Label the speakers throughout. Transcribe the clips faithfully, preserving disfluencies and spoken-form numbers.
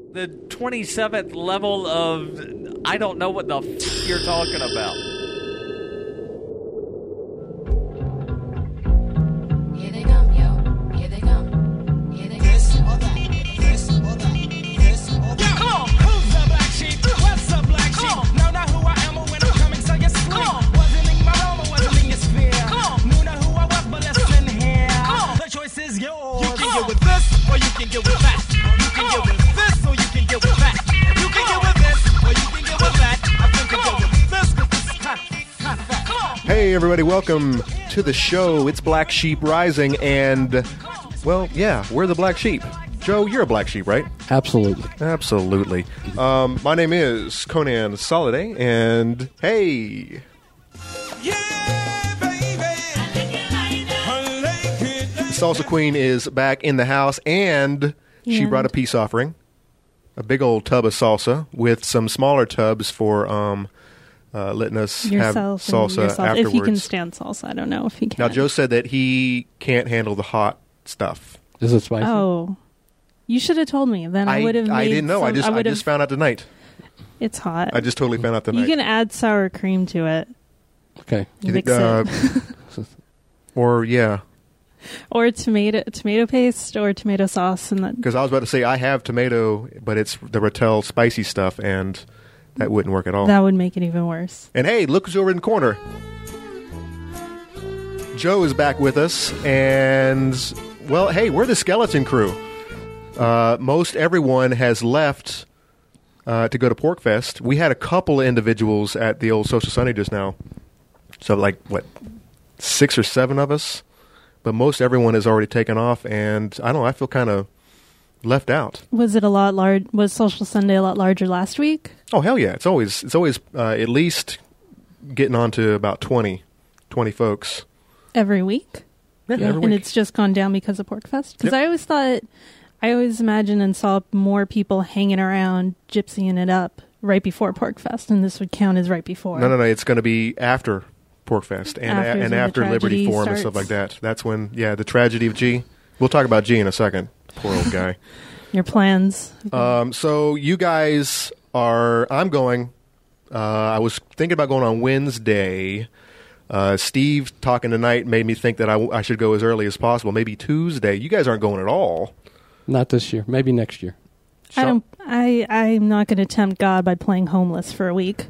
Speaker 1: The twenty-seventh level of I don't know what the f*** you're talking about.
Speaker 2: Here they come, yo. Here they come. Here they come. This or that. This or that. This or that.
Speaker 3: Come on. Who's the black sheep? What's the black sheep? Know not who I am or when I'm coming, so you sleep. Wasn't in my realm or wasn't in your sphere. Knew not who I was, but listen here. The choice is yours.
Speaker 4: You can get with this or you can get with that. You can get with this or you can get with that. You can get with this or you can get with that. I think you can get with this because this is kind of, kind of that.
Speaker 5: Hey, everybody, welcome to the show. It's Black Sheep Rising, and, well, yeah, we're the Black Sheep. Joe, you're a Black Sheep, right?
Speaker 6: Absolutely.
Speaker 5: Absolutely. Um, my name is Conan Soliday, and, hey...
Speaker 4: Yeah, baby. I like it.
Speaker 5: The Salsa Queen is back in the house, and she
Speaker 7: And-
Speaker 5: brought a peace offering. A big old tub of salsa with some smaller tubs for um, uh, letting us
Speaker 7: Yourself
Speaker 5: have
Speaker 7: and
Speaker 5: salsa
Speaker 7: yourself.
Speaker 5: afterwards.
Speaker 7: If you can stand salsa, I don't know if you can.
Speaker 5: Now, Joe said that he can't handle the hot stuff.
Speaker 6: Is it spicy?
Speaker 7: Oh, you should have told me. Then I, would have. Made
Speaker 5: I didn't know. I
Speaker 7: some-
Speaker 5: just I,
Speaker 7: would've-
Speaker 5: just found out tonight.
Speaker 7: It's hot.
Speaker 5: I just totally found out tonight.
Speaker 7: You can add sour cream to it.
Speaker 6: Okay.
Speaker 5: You
Speaker 7: Mix
Speaker 5: think, uh,
Speaker 7: it,
Speaker 5: or yeah,
Speaker 7: or tomato tomato paste, or tomato sauce, and that.
Speaker 5: because I was about to say I have tomato, but it's the Rattel spicy stuff, and that wouldn't work at all.
Speaker 7: That would make it even worse.
Speaker 5: And hey, look who's over in the corner. Joe is back with us, and, well, hey, we're the Skeleton Crew. Uh, most everyone has left uh, to go to Pork Fest. We had a couple of individuals at the old Social Sunday just now. So, like, what, six or seven of us? But most everyone has already taken off, and I don't know, I feel kind of left out.
Speaker 7: Was it a lot large? Was Social Sunday a lot larger last week?
Speaker 5: Oh, hell yeah. It's always, it's always uh, at least getting on to about twenty, twenty folks.
Speaker 7: Every week?
Speaker 5: Yeah,
Speaker 6: Yeah.
Speaker 5: every
Speaker 7: And
Speaker 5: week.
Speaker 7: it's just gone down because of Pork Fest? Because
Speaker 5: Yep.
Speaker 7: I always thought, I always imagined and saw more people hanging around, gypsying it up right before Pork Fest, and this would count as right before.
Speaker 5: No, no, no. It's going to be after Pork Fest and
Speaker 7: After is
Speaker 5: and
Speaker 7: when the
Speaker 5: after Liberty
Speaker 7: tragedy
Speaker 5: Forum and stuff
Speaker 7: starts.
Speaker 5: like that. That's when, yeah, the tragedy of G. We'll talk about G in a second. Poor old guy.
Speaker 7: Your plans.
Speaker 5: um, so you guys are. I'm going. Uh, I was thinking about going on Wednesday. Uh, Steve talking tonight made me think that I, w- I should go as early as possible. Maybe Tuesday. You guys aren't going at all.
Speaker 6: Not this year. Maybe next year.
Speaker 7: I don't. I. I'm not going to tempt God by playing homeless for a week.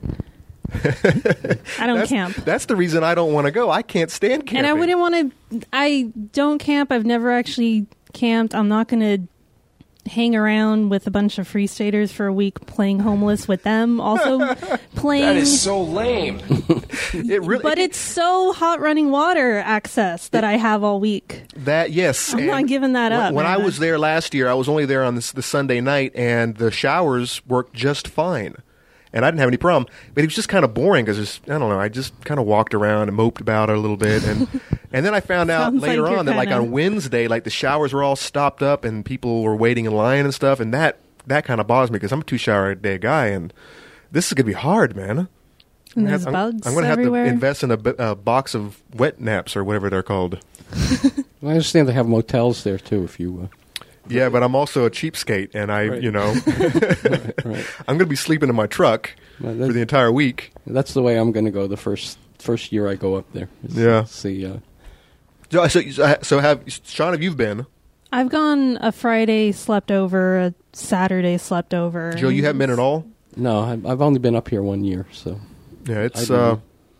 Speaker 7: I don't
Speaker 5: that's,
Speaker 7: camp,
Speaker 5: That's the reason I don't want to go. I can't stand camping.
Speaker 7: and I wouldn't want to. I don't camp. I've never actually camped. I'm not going to hang around with a bunch of free staters for a week playing homeless with them. Also playing.
Speaker 8: That is so lame.
Speaker 5: It really,
Speaker 7: But it's so hot running water access that I have all week.
Speaker 5: That yes,
Speaker 7: I'm not
Speaker 5: and
Speaker 7: giving that
Speaker 5: when,
Speaker 7: up,
Speaker 5: When I
Speaker 7: man.
Speaker 5: was there last year, I was only there on this, the Sunday night, and the showers worked just fine, and I didn't have any problem. But it was just kind of boring because I don't know. I just kind of walked around and moped about it a little bit, and and then I found out
Speaker 7: Sounds
Speaker 5: later
Speaker 7: like you're
Speaker 5: on that like
Speaker 7: kinda-
Speaker 5: on Wednesday, like the showers were all stopped up and people were waiting in line and stuff, and that that kind of bothers me because I'm a two shower a day guy, and this is gonna be hard, man.
Speaker 7: And
Speaker 5: I'm
Speaker 7: there's
Speaker 5: gonna have-
Speaker 7: bugs
Speaker 5: I'm, I'm gonna
Speaker 7: everywhere.
Speaker 5: have to invest in a, b- a box of wet naps or whatever they're called.
Speaker 6: I understand they have motels there, too, if you...
Speaker 5: Yeah, but I'm also a cheapskate, and I,
Speaker 6: Right.
Speaker 5: you know,
Speaker 6: Uh, right.
Speaker 5: I'm going to be sleeping in my truck
Speaker 6: Well,
Speaker 5: for
Speaker 6: that's,
Speaker 5: the entire week.
Speaker 6: that's the way I'm going to go the first first year I go up there. is
Speaker 5: Yeah.
Speaker 6: See, uh,
Speaker 5: So, so, so have Sean? Have you been?
Speaker 7: I've gone a Friday slept over, a Saturday slept over.
Speaker 5: Joe, you haven't been at all.
Speaker 6: no, I've, I've only been up here one year, so...
Speaker 5: Yeah, it's.
Speaker 6: I do.
Speaker 5: Uh,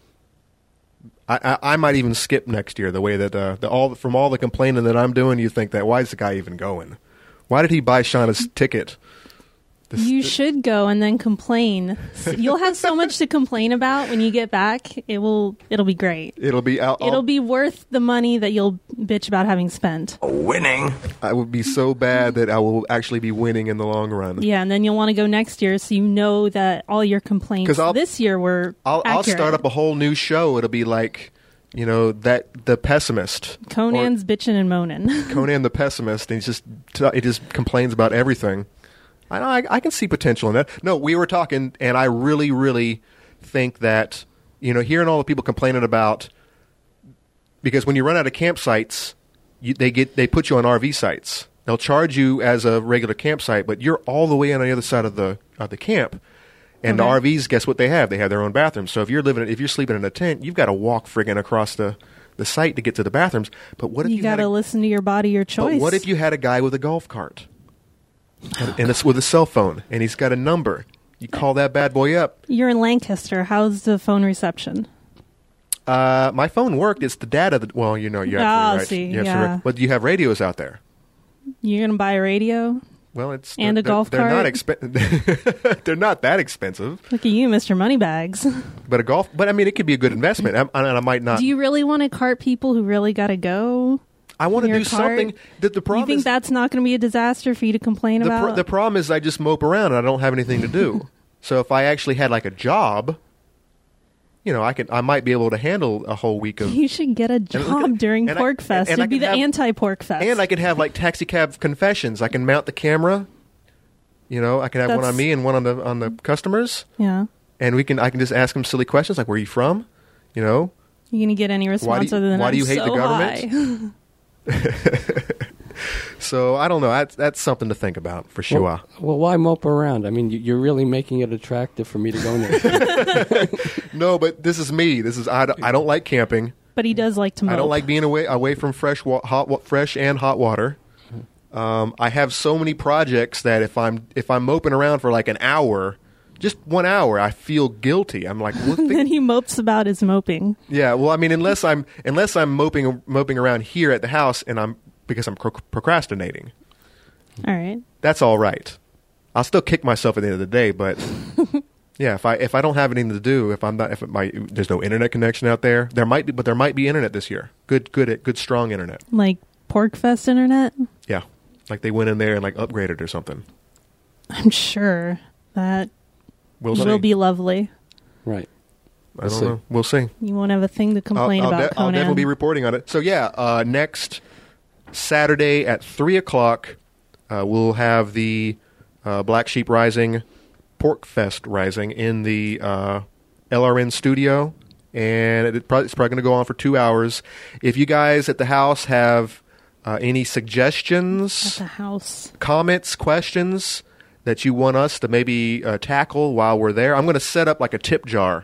Speaker 5: I, I I might even skip next year. The way that uh, the, all from all the complaining that I'm doing, you think that why is the guy even going? Why did he buy Sean a ticket? This-
Speaker 7: You
Speaker 5: th-
Speaker 7: should go and then complain. You'll have so much to complain about when you get back. It will. It'll be great.
Speaker 5: It'll be. I'll,
Speaker 7: It'll
Speaker 5: I'll-
Speaker 7: be worth the money that you'll bitch about having spent.
Speaker 8: Winning.
Speaker 5: I would be so bad that I will actually be winning in the long run.
Speaker 7: Yeah, and then you'll want to go next year, so you know that all your
Speaker 5: 'Cause
Speaker 7: complaints
Speaker 5: I'll-
Speaker 7: this year were
Speaker 5: I'll, I'll
Speaker 7: accurate.
Speaker 5: start up a whole new show. It'll be like, you know, that the pessimist.
Speaker 7: Conan's bitching and moaning.
Speaker 5: Or Conan the pessimist, and he just t- he just complains about everything. I, I I can see potential in that. No, we were talking, and I really, really think that, you know, hearing all the people complaining about, because when you run out of campsites, you, they get they put you on R V sites. They'll charge you as a regular campsite, but you're all the way on the other side of the of the camp. And the
Speaker 7: Okay.
Speaker 5: R Vs, guess what they have? They have their own bathrooms. So if you're living, if you're sleeping in a tent, you've got to walk friggin' across the, the site to get to the bathrooms. But what if
Speaker 7: You
Speaker 5: you,
Speaker 7: got
Speaker 5: had
Speaker 7: to
Speaker 5: a,
Speaker 7: listen to your body, your choice.
Speaker 5: But what if you had a guy with a golf cart and, and it's with a cell phone, and he's got a number? You call that bad boy up.
Speaker 7: You're in Lancaster. How's the phone reception?
Speaker 5: Uh, my phone worked. It's the data that. Well, you know, you're
Speaker 7: Oh,
Speaker 5: absolutely right.
Speaker 7: see,
Speaker 5: You're absolutely
Speaker 7: yeah.
Speaker 5: right. But you have radios out there.
Speaker 7: You're going to buy a radio?
Speaker 5: Well, it's
Speaker 7: And
Speaker 5: they're,
Speaker 7: a golf
Speaker 5: they're, they're not
Speaker 7: cart?
Speaker 5: expen- They're not that expensive.
Speaker 7: Look at you, Mister Moneybags.
Speaker 5: But a golf. But I mean, it could be a good investment. I, and I might not.
Speaker 7: Do you really want to cart people who really got to go?
Speaker 5: I want to
Speaker 7: in
Speaker 5: do
Speaker 7: your cart?
Speaker 5: something. That the
Speaker 7: You
Speaker 5: problem
Speaker 7: think
Speaker 5: is
Speaker 7: that's not going to be a disaster for you to complain
Speaker 5: the,
Speaker 7: about?
Speaker 5: pro- the problem is I just mope around and I don't have anything to do. So if I actually had like a job, you know, I could I might be able to handle a whole week of.
Speaker 7: You should get a
Speaker 5: look at-
Speaker 7: job during
Speaker 5: and I-
Speaker 7: Pork Fest.
Speaker 5: and I
Speaker 7: It'd be
Speaker 5: can
Speaker 7: the
Speaker 5: have-
Speaker 7: anti-Pork Fest.
Speaker 5: And I could have like taxi cab confessions. I can mount the camera. You know, I can have one
Speaker 7: That's-
Speaker 5: on me and one on the on the customers,
Speaker 7: yeah.
Speaker 5: and we can I can just ask them silly questions like, "Where are you from?" You know,
Speaker 7: You going to get any response
Speaker 5: you-
Speaker 7: other than
Speaker 5: why do
Speaker 7: I'm
Speaker 5: you hate
Speaker 7: so
Speaker 5: the government?
Speaker 7: high.
Speaker 5: so I don't know. That's that's something to think about for sure.
Speaker 6: Well, well, why mope around? I mean, you- you're really making it attractive for me to go there.
Speaker 5: No, but this is me. This is I, don't- I don't like camping.
Speaker 7: But he does like to mope.
Speaker 5: I don't like being away away from fresh wa- hot wa- fresh and hot water. Um, I have so many projects that if I'm if I'm moping around for like an hour, just one hour, I feel guilty. I'm like, what
Speaker 7: Then
Speaker 5: the-
Speaker 7: he mopes about his moping.
Speaker 5: yeah. Well, I mean, unless I'm unless I'm moping moping around here at the house, and I'm because I'm pro- procrastinating.
Speaker 7: All right.
Speaker 5: That's all right. I'll still kick myself at the end of the day, but yeah, if I if I don't have anything to do, if I'm not if it might, there's no internet connection out there, there might be, but there might be internet this year. Good, good, good, strong internet.
Speaker 7: Like Pork Fest internet?
Speaker 5: Yeah, like they went in there and like upgraded or something.
Speaker 7: I'm sure that
Speaker 5: We'll
Speaker 7: will
Speaker 5: see.
Speaker 7: be lovely.
Speaker 6: Right.
Speaker 5: I
Speaker 6: We'll
Speaker 5: don't
Speaker 6: see.
Speaker 5: know. We'll see.
Speaker 7: You won't have a thing to complain
Speaker 5: I'll, I'll,
Speaker 7: about,
Speaker 5: de- I'll
Speaker 7: Conan.
Speaker 5: definitely be reporting on it. So yeah, uh, next Saturday at three o'clock, uh, we'll have the uh, Black Sheep Rising, Pork Fest Rising in the uh, L R N studio, and it, probably, it's probably going to go on for two hours. If you guys at the house have uh, any
Speaker 7: At
Speaker 5: suggestions,
Speaker 7: the house.
Speaker 5: comments, questions that you want us to maybe uh, tackle while we're there, I'm going to set up like a tip jar.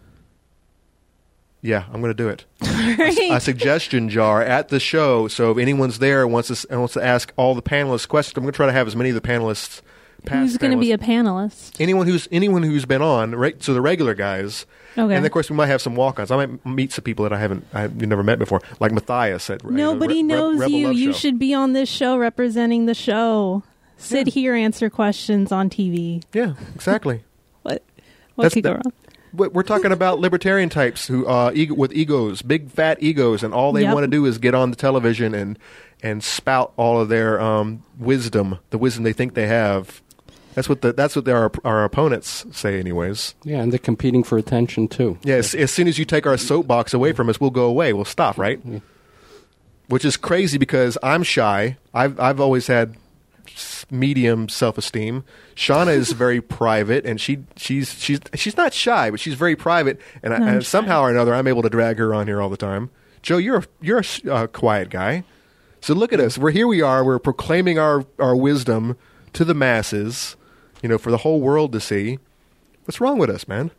Speaker 5: Yeah, I'm going to do it. A suggestion jar at the show. So if anyone's there and wants to, s- and wants to ask all the panelists questions, I'm going to try to have as many of the panelists. Past
Speaker 7: Who's going to be a
Speaker 5: panelists-
Speaker 7: panelist?
Speaker 5: anyone who's anyone who's been on, right? So the regular guys.
Speaker 7: Okay.
Speaker 5: And of course, we might have some walk-ons. I might meet some people that I haven't, I've never met before, like Matthias at you know,
Speaker 7: Nobody
Speaker 5: Re- Re-
Speaker 7: knows
Speaker 5: Rebel
Speaker 7: you.
Speaker 5: Love
Speaker 7: You
Speaker 5: Show.
Speaker 7: should be on this show representing the show. Sit
Speaker 5: Yeah.
Speaker 7: here, answer questions on T V.
Speaker 5: Yeah, exactly.
Speaker 7: What? What
Speaker 5: That's
Speaker 7: could go
Speaker 5: the-
Speaker 7: wrong?
Speaker 5: We're we're talking about libertarian types who uh, ego, with egos, big fat egos, and all they
Speaker 7: Yep.
Speaker 5: want to do is get on the television and and spout all of their um, wisdom, the wisdom they think they have. That's what the that's what our our opponents say, anyways.
Speaker 6: Yeah, and they're competing for attention too.
Speaker 5: Yeah, as, as soon as you take our soapbox away from us, we'll go away. We'll stop, right? Which is crazy because I'm shy. I've I've always had s- medium self-esteem. Shauna is very private, and she she's she's she's not shy, but she's very private. And, I,
Speaker 7: No, I'm
Speaker 5: and somehow or another, I'm able to drag her on here all the time. Joe, you're a, you're a s- uh, quiet guy, so look at us. We're here. We are. We're proclaiming our our wisdom to the masses. You know, for the whole world to see. What's wrong with us, man?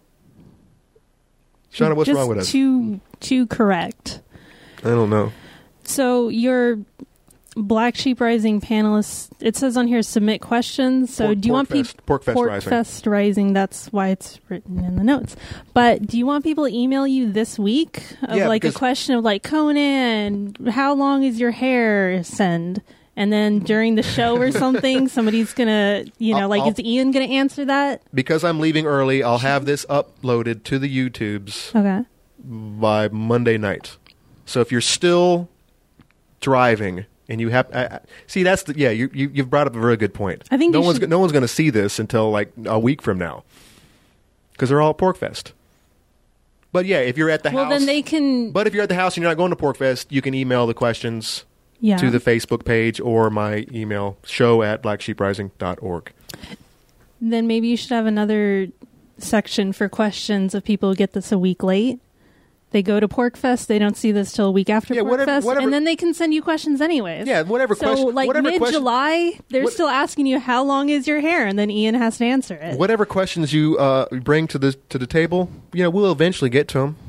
Speaker 5: Shauna, what's
Speaker 7: Just
Speaker 5: wrong with us?
Speaker 7: Too too correct.
Speaker 5: I don't know.
Speaker 7: So your Black Sheep Rising panelists, it says on here submit questions. So
Speaker 5: Pork-
Speaker 7: do you
Speaker 5: Pork
Speaker 7: want
Speaker 5: Fest-
Speaker 7: people
Speaker 5: Pork Fest
Speaker 7: Pork
Speaker 5: Rising.
Speaker 7: Fest Rising? That's why it's written in the notes. But do you want people to email you this week of
Speaker 5: Yeah,
Speaker 7: like a
Speaker 5: because-
Speaker 7: question of like Conan, how long is your hair? Send. And then during the show or something, somebody's gonna, you know,
Speaker 5: I'll-
Speaker 7: like
Speaker 5: I'll-
Speaker 7: is Ian gonna answer that?
Speaker 5: Because I'm leaving early, I'll have this uploaded to the YouTubes
Speaker 7: Okay.
Speaker 5: by Monday night. So if you're still driving and you have, I, I- see, that's the yeah, you, you you've brought up a very good point.
Speaker 7: I think
Speaker 5: no
Speaker 7: you
Speaker 5: one's
Speaker 7: should-
Speaker 5: go- no one's going to see this until like a week from now because they're all at Porkfest. But yeah, if you're at the
Speaker 7: Well,
Speaker 5: house,
Speaker 7: then they can.
Speaker 5: but if you're at the house and you're not going to Porkfest, you can email the questions
Speaker 7: Yeah.
Speaker 5: to the Facebook page or my email show at black sheep rising dot org.
Speaker 7: Then maybe you should have another section for questions of people who get this a week late. They go to PorkFest. They don't see this till a week after
Speaker 5: Yeah, whatever-
Speaker 7: PorkFest,
Speaker 5: whatever-
Speaker 7: and then they can send you questions anyways.
Speaker 5: Yeah, whatever
Speaker 7: So,
Speaker 5: question-
Speaker 7: like
Speaker 5: whatever question-
Speaker 7: mid-July, they're
Speaker 5: what-
Speaker 7: still asking you how long is your hair, and then Ian has to answer it.
Speaker 5: Whatever questions you uh, bring to the to the table, you know, we'll eventually get to them.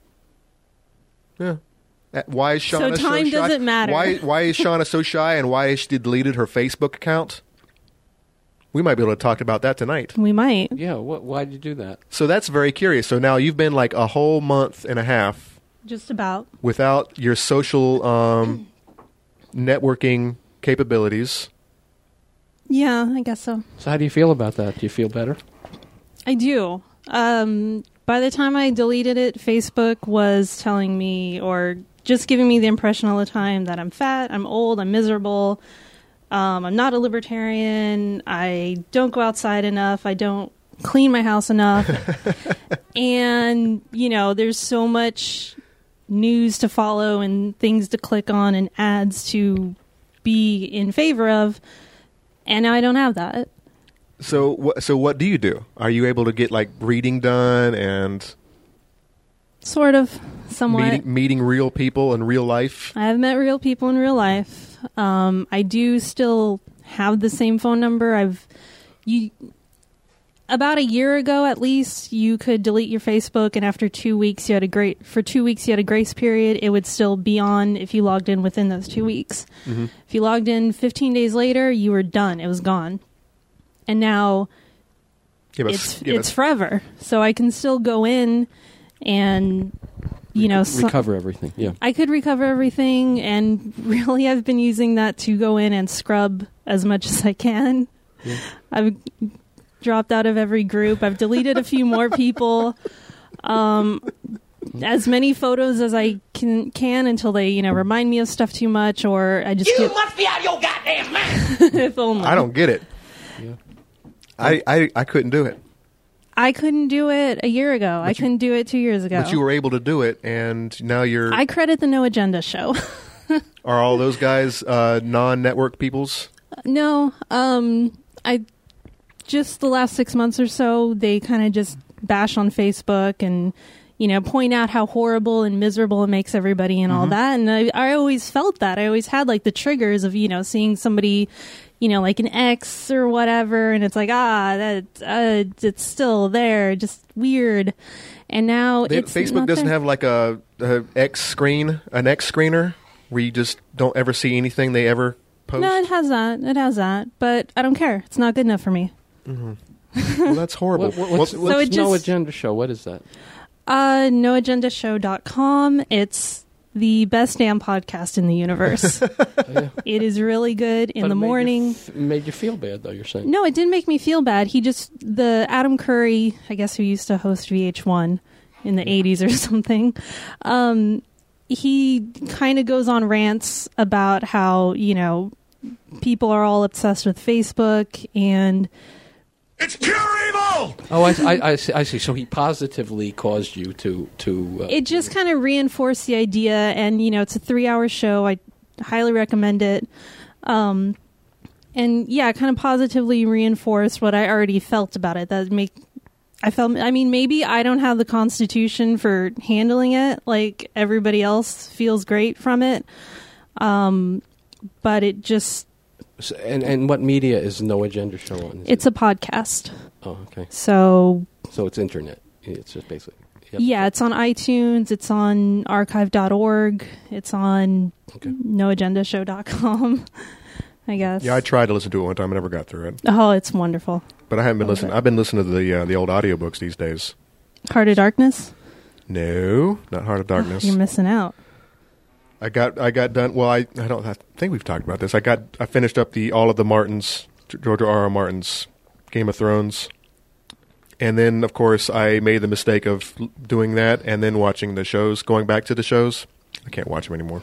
Speaker 5: Yeah. Uh, Why is Shauna
Speaker 7: So time
Speaker 5: shy?
Speaker 7: doesn't matter.
Speaker 5: Why why is Shauna so shy, and why has she deleted her Facebook account? We might be able to talk about that tonight.
Speaker 7: We might.
Speaker 6: Yeah, what, why'd you do that?
Speaker 5: So that's very curious. So now you've been like a whole month and a half
Speaker 7: Just about.
Speaker 5: without your social um, networking capabilities.
Speaker 7: Yeah, I guess so.
Speaker 6: So how do you feel about that? Do you feel better?
Speaker 7: I do. Um, by the time I deleted it, Facebook was telling me, or just giving me the impression all the time, that I'm fat, I'm old, I'm miserable, um, I'm not a libertarian, I don't go outside enough, I don't clean my house enough. And, you know, there's so much news to follow and things to click on and ads to be in favor of. And now I don't have that.
Speaker 5: So what? So what do you do? Are you able to get like reading done and
Speaker 7: Sort of, somewhat.
Speaker 5: meeting, meeting real people in real life?
Speaker 7: I have met real people in real life. Um, I do still have the same phone number. I've you about a year ago, at least, you could delete your Facebook, and after two weeks, you had a great for two weeks you had a grace period. It would still be on if you logged in within those two weeks.
Speaker 5: Mm-hmm.
Speaker 7: If you logged in fifteen days later, you were done. It was gone. And now
Speaker 5: Give us,
Speaker 7: it's
Speaker 5: give
Speaker 7: it's
Speaker 5: us-
Speaker 7: forever. So I can still go in and you know so-
Speaker 6: Recover everything. Yeah.
Speaker 7: I could recover everything, and really I've been using that to go in and scrub as much as I can.
Speaker 6: Yeah.
Speaker 7: I've dropped out of every group. I've deleted a few more people. Um, as many photos as I can can until they, you know, remind me of stuff too much, or I just
Speaker 4: You
Speaker 7: get,
Speaker 4: must be out of your goddamn mind.
Speaker 7: if only.
Speaker 5: I don't get it.
Speaker 6: Yeah.
Speaker 5: I, I, I couldn't do it.
Speaker 7: I couldn't do it a year ago. I couldn't do it two years ago.
Speaker 5: But you were able to do it, and now you're.
Speaker 7: I credit the No Agenda show.
Speaker 5: Are all those guys uh, non-network peoples?
Speaker 7: No, um, I just the last six months or so, they kind of just bash on Facebook and, you know, point out how horrible and miserable it makes everybody and all that. And I, I always felt that. I always had like the triggers of, you know, seeing somebody, you know, like an ex or whatever, and it's like, ah, that uh, it's still there, just weird. And now
Speaker 5: They,
Speaker 7: it's
Speaker 5: Facebook
Speaker 7: not
Speaker 5: doesn't
Speaker 7: there.
Speaker 5: have like a, a X screen, an X screener, where you just don't ever see anything they ever post.
Speaker 7: No, it has that. It has that, but I don't care. It's not good enough for me.
Speaker 5: Well, that's horrible.
Speaker 6: What, what, what's
Speaker 5: Well,
Speaker 6: what's
Speaker 7: it
Speaker 6: No
Speaker 7: just-
Speaker 6: Agenda Show? What is that?
Speaker 7: Uh, no agenda show dot com. It's the best damn podcast in the universe.
Speaker 6: Yeah.
Speaker 7: It is really good in
Speaker 6: But
Speaker 7: the
Speaker 6: it made you
Speaker 7: morning.
Speaker 6: f- made you feel bad, though, you're saying.
Speaker 7: No, it didn't make me feel bad. He just, the Adam Curry, I guess, who used to host V H one in the eighties or something, um, he kind of goes on rants about how, you know, people are all obsessed with Facebook and
Speaker 4: It's pure evil.
Speaker 6: Oh, I, I, I, see, I see. So he positively caused you to... to uh,
Speaker 7: it just kind of reinforced the idea. And, you know, it's a three hour show. I highly recommend it. Um, and yeah, it kind of positively reinforced what I already felt about it. That make I felt, I mean, maybe I don't have the constitution for handling it like everybody else feels great from it. Um, but it just,
Speaker 6: s- and, and what media is No Agenda Show on? Is
Speaker 7: it's a podcast.
Speaker 6: it- Oh, okay.
Speaker 7: So
Speaker 6: So it's internet. It's just basically... Yep.
Speaker 7: yeah, it's on iTunes. It's on archive dot org. It's on
Speaker 6: Okay.
Speaker 7: no agenda show dot com, I guess.
Speaker 5: yeah, I tried to listen to it one time. I never got through it.
Speaker 7: Oh, it's wonderful.
Speaker 5: But I haven't been
Speaker 7: Love
Speaker 5: listening.
Speaker 7: it.
Speaker 5: I've been listening to the uh, the old audiobooks these days.
Speaker 7: Heart of Darkness?
Speaker 5: No, not Heart of Darkness.
Speaker 7: You're missing out.
Speaker 5: I got I got done. Well, I I don't I think we've talked about this. I got I finished up the all of the Martins, George R. R. Martin's Game of Thrones, and then of course I made the mistake of l- doing that and then watching the shows, going back to the shows. I can't watch them anymore.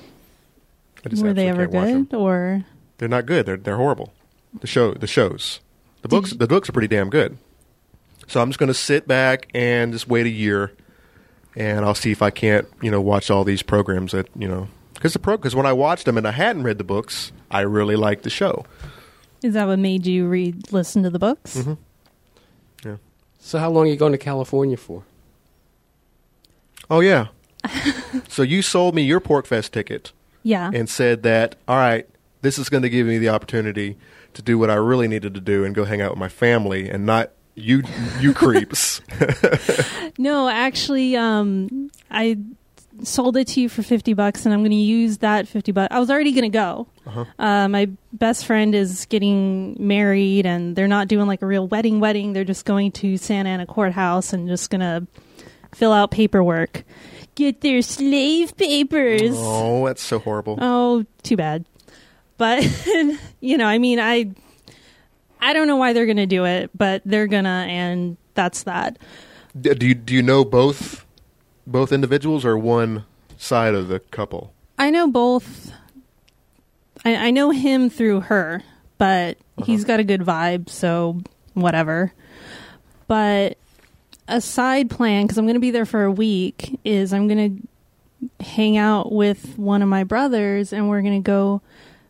Speaker 5: I just
Speaker 7: Were they ever
Speaker 5: absolutely can't watch
Speaker 7: good?
Speaker 5: them.
Speaker 7: Or
Speaker 5: They're not good. They're they're horrible. The show the shows, the books
Speaker 7: you-
Speaker 5: the books are pretty damn good. So I'm just going to sit back and just wait a year, and I'll see if I can't you know watch all these programs that you know because the pro because when I watched them and I hadn't read the books, I really liked the show.
Speaker 7: is that what made you read, listen to the books?
Speaker 5: Mm-hmm. Yeah.
Speaker 6: So how long are you going to California for?
Speaker 5: Oh yeah. So you sold me your PorkFest ticket
Speaker 7: Yeah.
Speaker 5: and said that, all right, this is going to give me the opportunity to do what I really needed to do and go hang out with my family and not you you creeps.
Speaker 7: No, actually, um, I sold it to you for fifty bucks, and I'm going to use that fifty bucks. I was already going to go.
Speaker 5: Uh-huh.
Speaker 7: Uh, my best friend is getting married, and they're not doing like a real wedding wedding. They're just going to Santa Ana Courthouse and just going to fill out paperwork. Get their slave papers.
Speaker 5: Oh, that's so horrible.
Speaker 7: Oh, too bad. But, you know, I mean, I I don't know why they're going to do it, but they're going to, and that's that.
Speaker 5: D- Do you do you know both both individuals or one side of the couple?
Speaker 7: I know both. I, I know him through her, but
Speaker 5: Uh-huh.
Speaker 7: he's got a good vibe, so whatever. But a side plan, because I'm going to be there for a week, is I'm going to hang out with one of my brothers, and we're going to go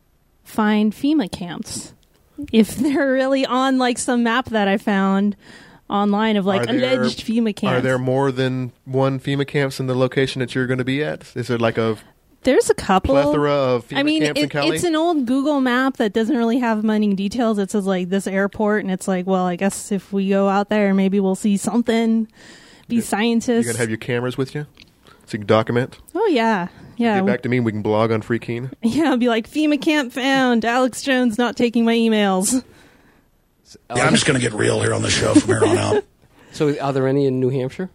Speaker 7: find FEMA camps. If they're really on like some map that I found online of like
Speaker 5: Are there-
Speaker 7: alleged FEMA camps.
Speaker 5: Are there more than one FEMA camps in the location that you're going to be at? Is there like a
Speaker 7: There's a couple.
Speaker 5: plethora of FEMA
Speaker 7: I mean,
Speaker 5: camps in
Speaker 7: it,
Speaker 5: Cali?
Speaker 7: it's an old Google map that doesn't really have many details. It says like this airport, and it's like, well, I guess if we go out there, maybe we'll see something. Be
Speaker 5: you
Speaker 7: scientists.
Speaker 5: going to have your cameras with you so you can document?
Speaker 7: oh yeah, yeah,
Speaker 5: Get back to me and we can blog on Free Keen.
Speaker 7: yeah. I'll be like FEMA camp found. Alex Jones not taking my emails.
Speaker 8: Yeah, I'm just going to get real here on the show from here on out.
Speaker 6: So, are there any in New Hampshire?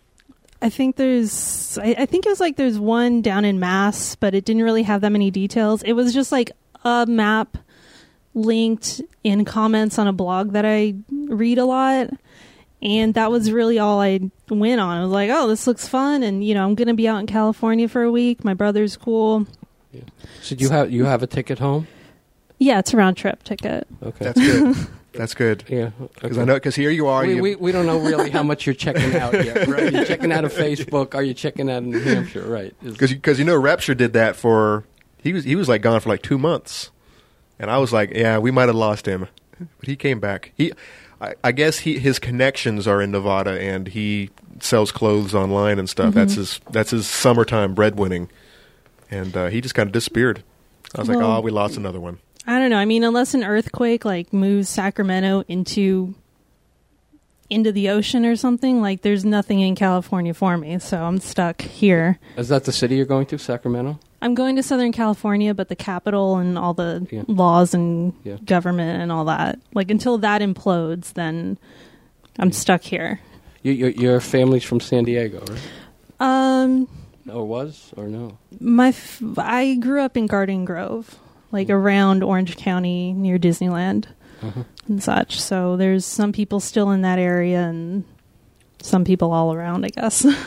Speaker 7: I think there's. I, I think it was like there's one down in Mass, but it didn't really have that many details. It was just like a map linked in comments on a blog that I read a lot. And that was really all I went on. I was like, oh, this looks fun. And, you know, I'm going to be out in California for a week. My brother's cool.
Speaker 6: Yeah. So, do you have you have a ticket home?
Speaker 7: Yeah, it's a round trip ticket.
Speaker 6: Okay.
Speaker 5: That's good. That's good.
Speaker 6: yeah.
Speaker 5: Because
Speaker 6: okay.
Speaker 5: I know, because here you are.
Speaker 6: We,
Speaker 5: you,
Speaker 6: we, we don't know really how much you're checking out yet, right? You're checking out of Facebook. Are you checking out in New Hampshire, right? Is-
Speaker 5: Because because you know Rapture did that for he was he was like gone for like two months, and I was like, yeah, we might have lost him, but he came back. He, I, I guess he his connections are in Nevada, and he sells clothes online and stuff.
Speaker 7: Mm-hmm.
Speaker 5: That's his that's his summertime breadwinning, and uh, he just kind of disappeared. I was like,
Speaker 7: Well-
Speaker 5: oh, we lost another one.
Speaker 7: I don't know. I mean, unless an earthquake like moves Sacramento into into the ocean or something, like there's nothing in California for me, so I'm stuck here.
Speaker 6: Is that the city you're going to, Sacramento?
Speaker 7: I'm going to Southern California, but the capital and all the
Speaker 6: Yeah.
Speaker 7: laws and
Speaker 6: Yeah.
Speaker 7: government and all that, like until that implodes, then I'm stuck here.
Speaker 6: You, your, your family's from San Diego, right?
Speaker 7: Um,
Speaker 6: Or was, or no?
Speaker 7: my f- I grew up in Garden Grove, like around Orange County near Disneyland
Speaker 6: Uh-huh.
Speaker 7: and such. So there's some people still in that area and some people all around, I guess.
Speaker 5: I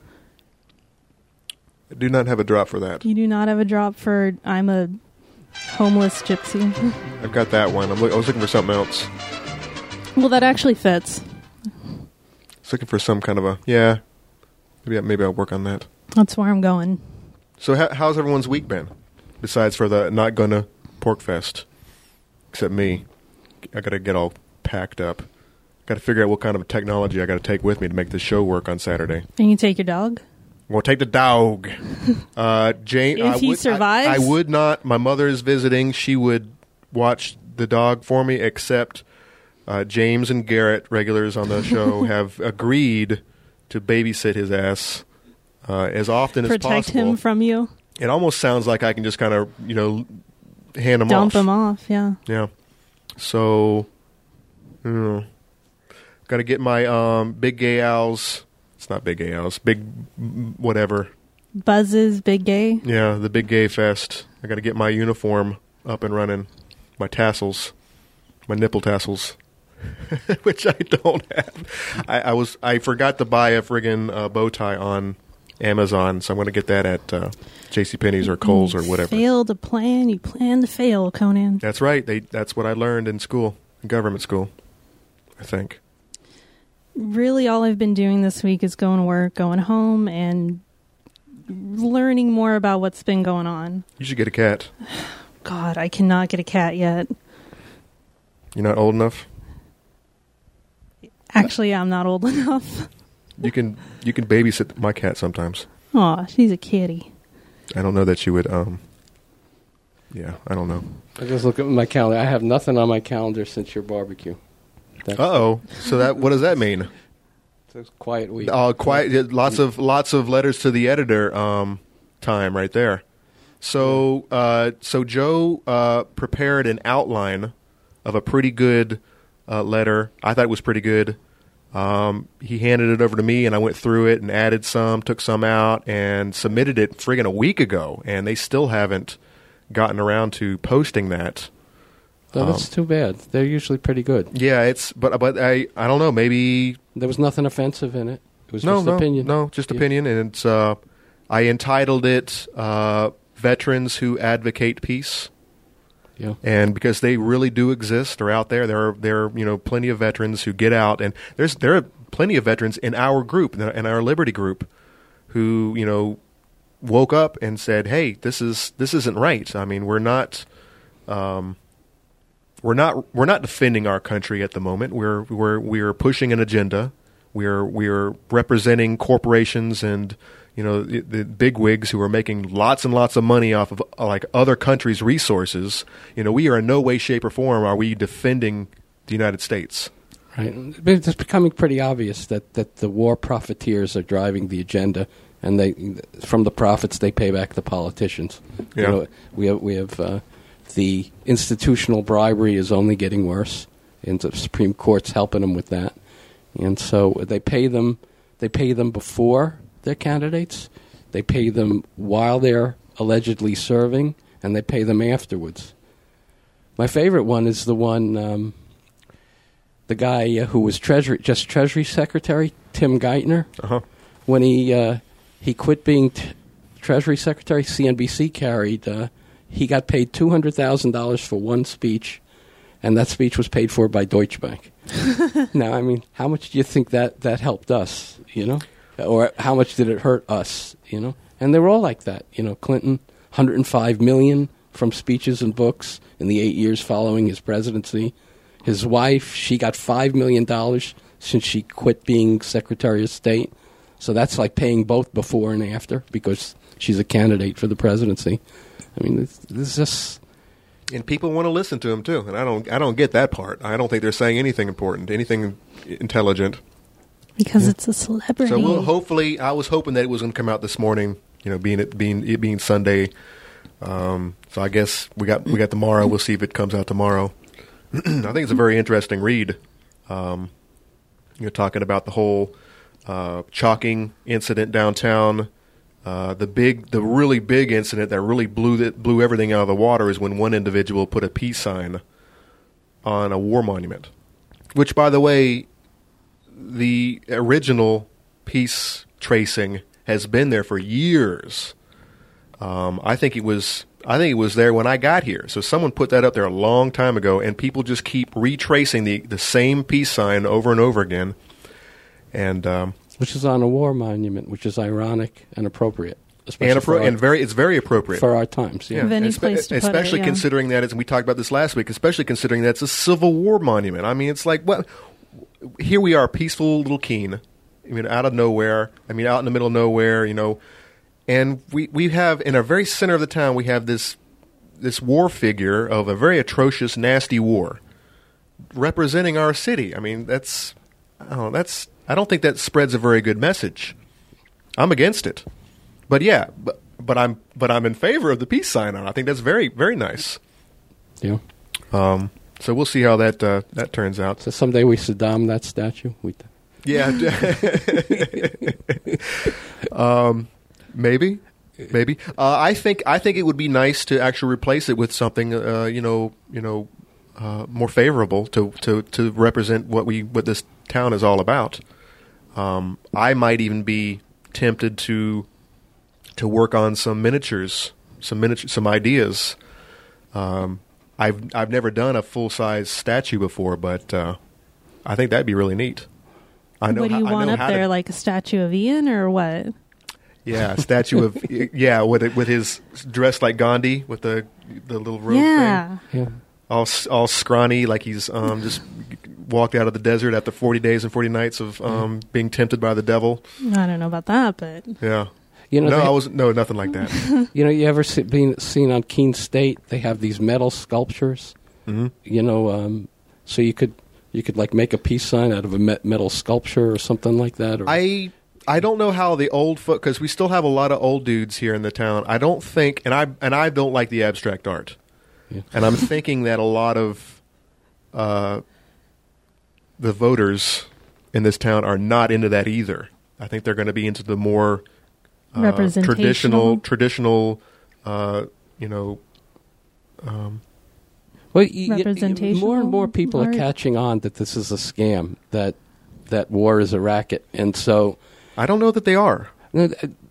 Speaker 5: do not have a drop for that.
Speaker 7: You do not have a drop for I'm a homeless gypsy.
Speaker 5: I've got that one. I'm look, I was looking for something else.
Speaker 7: Well, that actually fits.
Speaker 5: I was looking for some kind of a yeah. Maybe I, maybe I'll work on that.
Speaker 7: That's where I'm going.
Speaker 5: So how, how's everyone's week been? Besides for the not gonna Pork Fest, except me, I gotta get all packed up. Got to figure out what kind of technology I got to take with me to make this show work on Saturday.
Speaker 7: And you take your dog?
Speaker 5: Well, take the dog. Uh, Jane,
Speaker 7: If
Speaker 5: I
Speaker 7: he
Speaker 5: would,
Speaker 7: survives?
Speaker 5: I, I would not. My mother is visiting. She would watch the dog for me, except uh, James and Garrett, regulars on the show, have agreed to babysit his ass uh, as often as
Speaker 7: Protect
Speaker 5: possible.
Speaker 7: him from you?
Speaker 5: It almost sounds like I can just kind of, you know, hand him
Speaker 7: Dump
Speaker 5: off.
Speaker 7: him off, yeah.
Speaker 5: Yeah. So, got to get my um, Big Gay Owls. It's not Big Gay Owls. Big whatever.
Speaker 7: Buzz's Big Gay?
Speaker 5: Yeah, the Big Gay Fest. I got to get my uniform up and running. My tassels. My nipple tassels. Which I don't have. I, I was I forgot to buy a friggin' uh, bow tie on Amazon, so I'm going to get that at uh, JCPenney's or Kohl's or whatever.
Speaker 7: Fail to plan, you plan to fail, Conan.
Speaker 5: That's right. They that's what I learned in school, in government school, I think.
Speaker 7: Really, all I've been doing this week is going to work, going home, and learning more about what's been going on.
Speaker 5: You should get a cat.
Speaker 7: God, I cannot get a cat yet.
Speaker 5: You're not old enough.
Speaker 7: Actually, I'm not old enough.
Speaker 5: You can you can babysit my cat sometimes.
Speaker 7: Aw, she's a kitty.
Speaker 5: I don't know that she would. Um, yeah, I don't know.
Speaker 6: I just look at my calendar. I have nothing on my calendar since your barbecue. That's
Speaker 5: Uh oh. So that what does that mean?
Speaker 6: It's a quiet week.
Speaker 5: Uh, quite yeah, lots of lots of letters to the editor. Um, time right there. So uh, so Joe uh, prepared an outline of a pretty good uh, letter. I thought it was pretty good. Um, he handed it over to me, and I went through it and added some, took some out, and submitted it friggin' a week ago, and they still haven't gotten around to posting that.
Speaker 6: No, that's
Speaker 5: um,
Speaker 6: too bad. They're usually pretty good.
Speaker 5: Yeah, it's but but I I don't know. Maybe
Speaker 6: There was nothing offensive in it. It was
Speaker 5: no
Speaker 6: just
Speaker 5: no
Speaker 6: opinion.
Speaker 5: no just
Speaker 6: Yeah.
Speaker 5: opinion, and it's uh, I entitled it uh, "Veterans Who Advocate Peace."
Speaker 6: Yeah.
Speaker 5: And because they really do exist, they're out there. There are there are you know plenty of veterans who get out, and there's there are plenty of veterans in our group, in our Liberty group, who you know woke up and said, "Hey, this is this isn't right." I mean, we're not um, we're not we're not defending our country at the moment. We're we're we're pushing an agenda. We're we're representing corporations and you know the, the bigwigs who are making lots and lots of money off of uh, like other countries' resources. You know, we are in no way, shape, or form are we defending the United States.
Speaker 6: Right. But it's becoming pretty obvious that, that the war profiteers are driving the agenda, and they from the profits they pay back the politicians.
Speaker 5: Yeah.
Speaker 6: You know, we have we have uh, the institutional bribery is only getting worse, and the Supreme Court's helping them with that. And so they pay them they pay them before they're candidates, they pay them while they're allegedly serving, and they pay them afterwards. My favorite one is the one, um, the guy uh, who was Treasury, just Treasury Secretary, Tim Geithner.
Speaker 5: Uh-huh.
Speaker 6: When he uh, he quit being t- Treasury Secretary, C N B C carried, uh, he got paid two hundred thousand dollars for one speech, and that speech was paid for by Deutsche Bank. Now, I mean, how much do you think that, that helped us, you know? Or how much did it hurt us, you know? And they were all like that, you know. Clinton, one hundred five million dollars from speeches and books in the eight years following his presidency. His wife, she got five million dollars since she quit being Secretary of State. So that's like paying both before and after because she's a candidate for the presidency. I mean, this, this is just...
Speaker 5: And people want to listen to him too, and I don't I don't get that part. I don't think they're saying anything important, anything intelligent.
Speaker 7: Because
Speaker 6: Yeah.
Speaker 7: it's a celebrity.
Speaker 5: So we'll hopefully, I was hoping that it was going to come out this morning. You know, being it being it being Sunday. Um, so I guess we got we got tomorrow. We'll see if it comes out tomorrow. I think it's a very interesting read. Um, you're talking about the whole uh, chalking incident downtown. Uh, the big, the really big incident that really blew the, blew everything out of the water is when one individual put a peace sign on a war monument. Which, by the way, the original peace tracing has been there for years. Um, I think it was I think it was there when I got here. So someone put that up there a long time ago, and people just keep retracing the, the same peace sign over and over again. And um,
Speaker 6: Which is on a war monument, which is ironic and appropriate. Especially
Speaker 5: and, appro-
Speaker 6: for, our,
Speaker 5: and very it's very appropriate.
Speaker 6: for our times. Yeah.
Speaker 7: Of any
Speaker 5: Espe-
Speaker 7: place to put it,
Speaker 5: especially
Speaker 7: yeah.
Speaker 5: considering that, and we talked about this last week, especially considering that it's a Civil War monument. I mean, it's like, what? Here we are, peaceful little Keene, I mean, out of nowhere. I mean, out in the middle of nowhere, you know. And we, we have, in a very center of the town, we have this this war figure of a very atrocious, nasty war representing our city. I mean, that's, I don't know, that's, I don't think that spreads a very good message. I'm against it. But yeah, but, but I'm but I'm in favor of the peace sign on. I think that's very, very nice.
Speaker 6: Yeah.
Speaker 5: Um, so we'll see how that uh, that turns out.
Speaker 6: So someday we Saddam that statue. We
Speaker 5: Yeah. um, maybe, maybe. Uh, I think I think it would be nice to actually replace it with something, uh, you know, you know, uh, more favorable to, to, to represent what we what this town is all about. Um, I might even be tempted to to work on some miniatures, some miniature, some ideas. Um, I've I've never done a full size statue before, but uh, I think that'd be really neat. I know
Speaker 7: What do you
Speaker 5: how, I
Speaker 7: want
Speaker 5: know
Speaker 7: up
Speaker 5: how
Speaker 7: there,
Speaker 5: to,
Speaker 7: like a statue of Ian or what?
Speaker 5: yeah, a statue of yeah with it, with his dressed like Gandhi with the the little robe
Speaker 7: Yeah.
Speaker 5: thing,
Speaker 6: yeah.
Speaker 5: all s- all scrawny like he's um, just walked out of the desert after forty days and forty nights of um, being tempted by the devil.
Speaker 7: I don't know about that, but
Speaker 5: Yeah.
Speaker 6: You know,
Speaker 5: no,
Speaker 6: they-
Speaker 5: I was no nothing like that.
Speaker 6: You know, you ever see, been seen on Keene State? They have these metal sculptures.
Speaker 5: Mhm.
Speaker 6: You know, um, so you could you could like make a peace sign out of a me- metal sculpture or something like that. Or,
Speaker 5: I I don't know how the old foot because we still have a lot of old dudes here in the town. I don't think, and I and I don't like the abstract art,
Speaker 6: Yeah.
Speaker 5: and I'm thinking that a lot of uh, the voters in this town are not into that either. I think they're going to be into the more uh,
Speaker 7: Representational.
Speaker 5: traditional, traditional, uh, you know. Um,
Speaker 6: well, y- y-
Speaker 7: Representational
Speaker 6: more and more people
Speaker 7: art.
Speaker 6: are catching on that this is a scam. That that war is a racket, and so.
Speaker 5: I don't know that they are.
Speaker 6: No,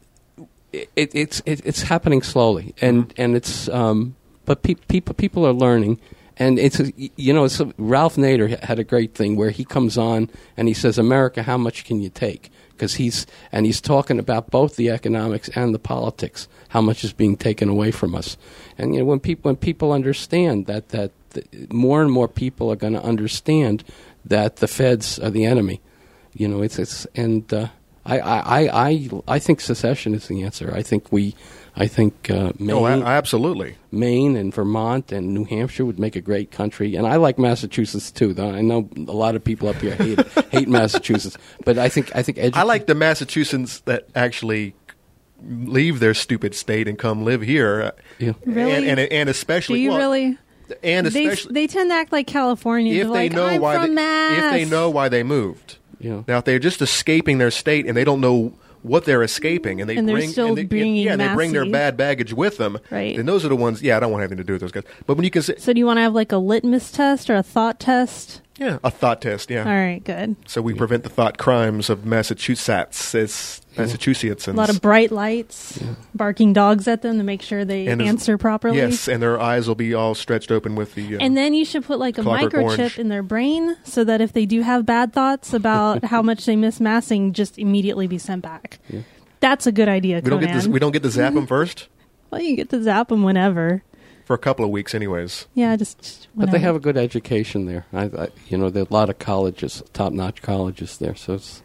Speaker 6: It, it, it's it, it's happening slowly, and and it's um, but pe- people people are learning, and it's a, you know it's a, Ralph Nader had a great thing where he comes on and he says, "America, how much can you take?" Because he's and he's talking about both the economics and the politics, how much is being taken away from us, and you know when people when people understand that that the, more and more people are going to understand that the feds are the enemy, you know it's it's and. Uh, I, I, I, I think secession is the answer. I think we, I think uh, Maine,
Speaker 5: Oh, I, I absolutely.
Speaker 6: Maine and Vermont and New Hampshire would make a great country, and I like Massachusetts too. Though I know a lot of people up here hate hate Massachusetts, but I think I think edu-
Speaker 5: I like the Massachusetts that actually leave their stupid state and come live here.
Speaker 6: Yeah.
Speaker 7: Really?
Speaker 5: And, and, and
Speaker 7: Do
Speaker 5: especially,
Speaker 7: you
Speaker 5: well,
Speaker 7: really?
Speaker 5: and
Speaker 7: They,
Speaker 5: especially
Speaker 7: they tend to act like Californians.
Speaker 5: if
Speaker 7: They're
Speaker 5: they
Speaker 7: like,
Speaker 5: know
Speaker 7: I'm
Speaker 5: why
Speaker 7: from
Speaker 5: they,
Speaker 7: Mass.
Speaker 5: if they know why they moved.
Speaker 6: Yeah.
Speaker 5: Now, if they're just escaping their state and they don't know what they're escaping, and they
Speaker 7: And they're
Speaker 5: bring
Speaker 7: still
Speaker 5: and they,
Speaker 7: bringing
Speaker 5: yeah, they bring their
Speaker 7: Massey.
Speaker 5: bad baggage with them.
Speaker 7: Right.
Speaker 5: Then those are the ones. Yeah, I don't want anything to do with those guys. But when you can say,
Speaker 7: So do you want to have like a litmus test or a thought test?
Speaker 5: yeah, a thought test. Yeah.
Speaker 7: All right, good.
Speaker 5: So we prevent the thought crimes of Massachusetts. It's Massachusetts.
Speaker 7: A lot of bright lights, barking dogs at them to make sure they
Speaker 5: And there's-
Speaker 7: answer properly.
Speaker 5: Yes, and their eyes will be all stretched open with the. Uh,
Speaker 7: And then you should put like a
Speaker 5: Clockwork
Speaker 7: microchip
Speaker 5: Orange.
Speaker 7: in their brain so that if they do have bad thoughts about how much they miss massing, just immediately be sent back. That's a good idea,
Speaker 5: we don't
Speaker 7: Conan.
Speaker 5: get to, we don't get to zap them first
Speaker 7: Well, you get to zap them whenever.
Speaker 5: for a couple of weeks, anyways.
Speaker 7: Yeah, just, just
Speaker 6: But they
Speaker 7: whenever.
Speaker 6: have a good education there. I, I, you know, there are a lot of colleges, top-notch colleges there. So it's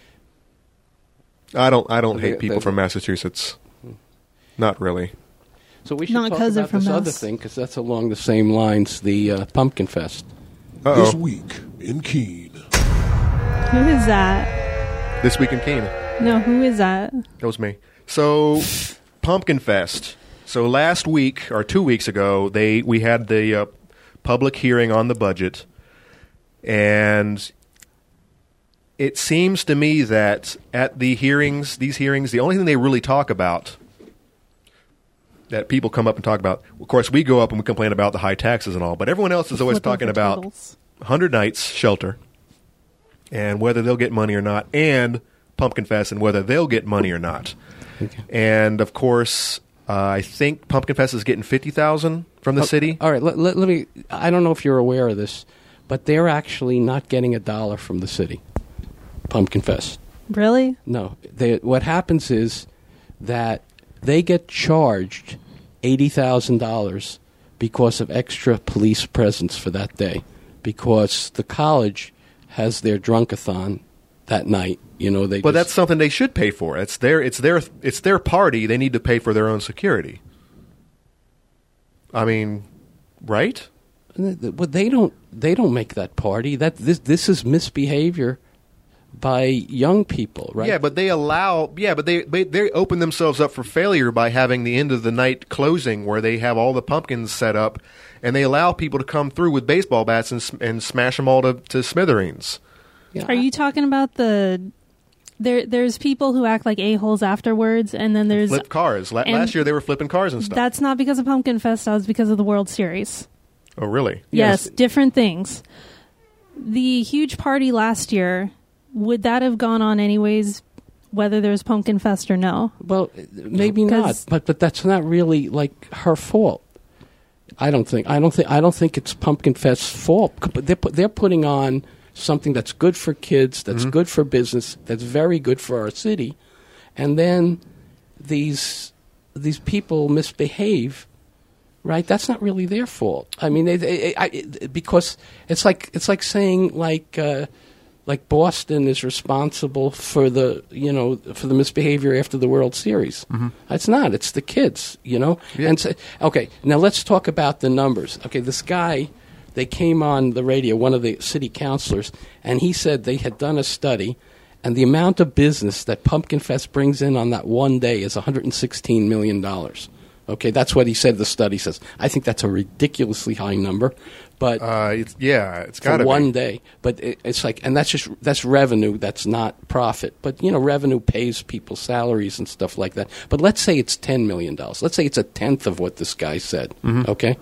Speaker 5: I don't. I don't
Speaker 6: They-
Speaker 5: hate people
Speaker 6: they-
Speaker 5: from Massachusetts. Not really.
Speaker 6: so we should
Speaker 7: Not
Speaker 6: talk
Speaker 7: 'cause they're
Speaker 6: about
Speaker 7: from
Speaker 6: this other
Speaker 7: us.
Speaker 6: thing because that's along the same lines. The uh, Pumpkin Fest.
Speaker 9: This
Speaker 5: Uh-oh.
Speaker 9: week in Keene.
Speaker 7: Who is that?
Speaker 5: This week in Keene.
Speaker 7: No, who is that?
Speaker 5: That was me. So, Pumpkin Fest. So last week or two weeks ago, they we had the uh, public hearing on the budget, and it seems to me that at the hearings, these hearings, the only thing they really talk about that people come up and talk about. Of course, we go up and we complain about the high taxes and all, but everyone else is always
Speaker 7: Flip over
Speaker 5: talking about
Speaker 7: tables.
Speaker 5: one hundred nights shelter and whether they'll get money or not, and Pumpkin Fest and whether they'll get money or not.
Speaker 6: Okay.
Speaker 5: And of course, uh, I think Pumpkin Fest is getting fifty thousand from the
Speaker 6: Oh,
Speaker 5: city.
Speaker 6: All right, let, let, let me. I don't know if you're aware of this, but they're actually not getting a dollar from the city. Pumpkin Fest.
Speaker 7: Really?
Speaker 6: No, they, what happens is that they get charged eighty thousand dollars because of extra police presence for that day, because the college has their drunkathon that night. You know, they.
Speaker 5: But
Speaker 6: just,
Speaker 5: that's something they should pay for. It's their it's their it's their party. They need to pay for their own security. I mean, right?
Speaker 6: Well, they don't. They don't make that party. That this this is misbehavior by young people, right?
Speaker 5: Yeah, but they allow. Yeah, but they, they they open themselves up for failure by having the end of the night closing, where they have all the pumpkins set up, and they allow people to come through with baseball bats and s- and smash them all to, to smithereens.
Speaker 6: Yeah,
Speaker 7: Are you talking about the? There, there's people who act like a-holes afterwards, and then there's
Speaker 5: Flip cars. La-
Speaker 7: and
Speaker 5: last year they were flipping cars and stuff.
Speaker 7: that's not because of Pumpkin Fest. That was because of the World Series.
Speaker 5: Oh, really?
Speaker 7: Yes,
Speaker 6: Yes.
Speaker 7: different things. The huge party last year, would that have gone on anyways, whether there was Pumpkin Fest or no?
Speaker 6: Well, maybe not,
Speaker 7: 'Cause-
Speaker 6: but but that's not really like her fault. I don't think. I don't think. I don't think it's Pumpkin Fest's fault. But they're pu- they're putting on something that's good for kids, that's good for business, that's very good for our city, and then these these people misbehave. Right, that's not really their fault. I mean, they, they, I, it, because it's like it's like saying like uh, like Boston is responsible for the you know for the misbehavior after the World Series. Mm-hmm. It's not. It's the kids. You know.
Speaker 5: Yeah.
Speaker 6: And so, okay, now let's talk about the numbers. Okay, this guy, they came on the radio, one of the city councilors, and he said they had done a study, and the amount of business that Pumpkin Fest brings in on that one day is one hundred sixteen million dollars. Okay, that's what he said the study says. I think that's a ridiculously high number, but
Speaker 5: Uh, it's, yeah, it's
Speaker 6: for
Speaker 5: got to
Speaker 6: one
Speaker 5: be.
Speaker 6: day. But it, it's like, and that's just that's revenue. That's not profit. But you know, revenue pays people's salaries and stuff like that. But let's say it's ten million dollars. Let's say it's a tenth of what this guy said.
Speaker 5: Mm-hmm.
Speaker 6: Okay,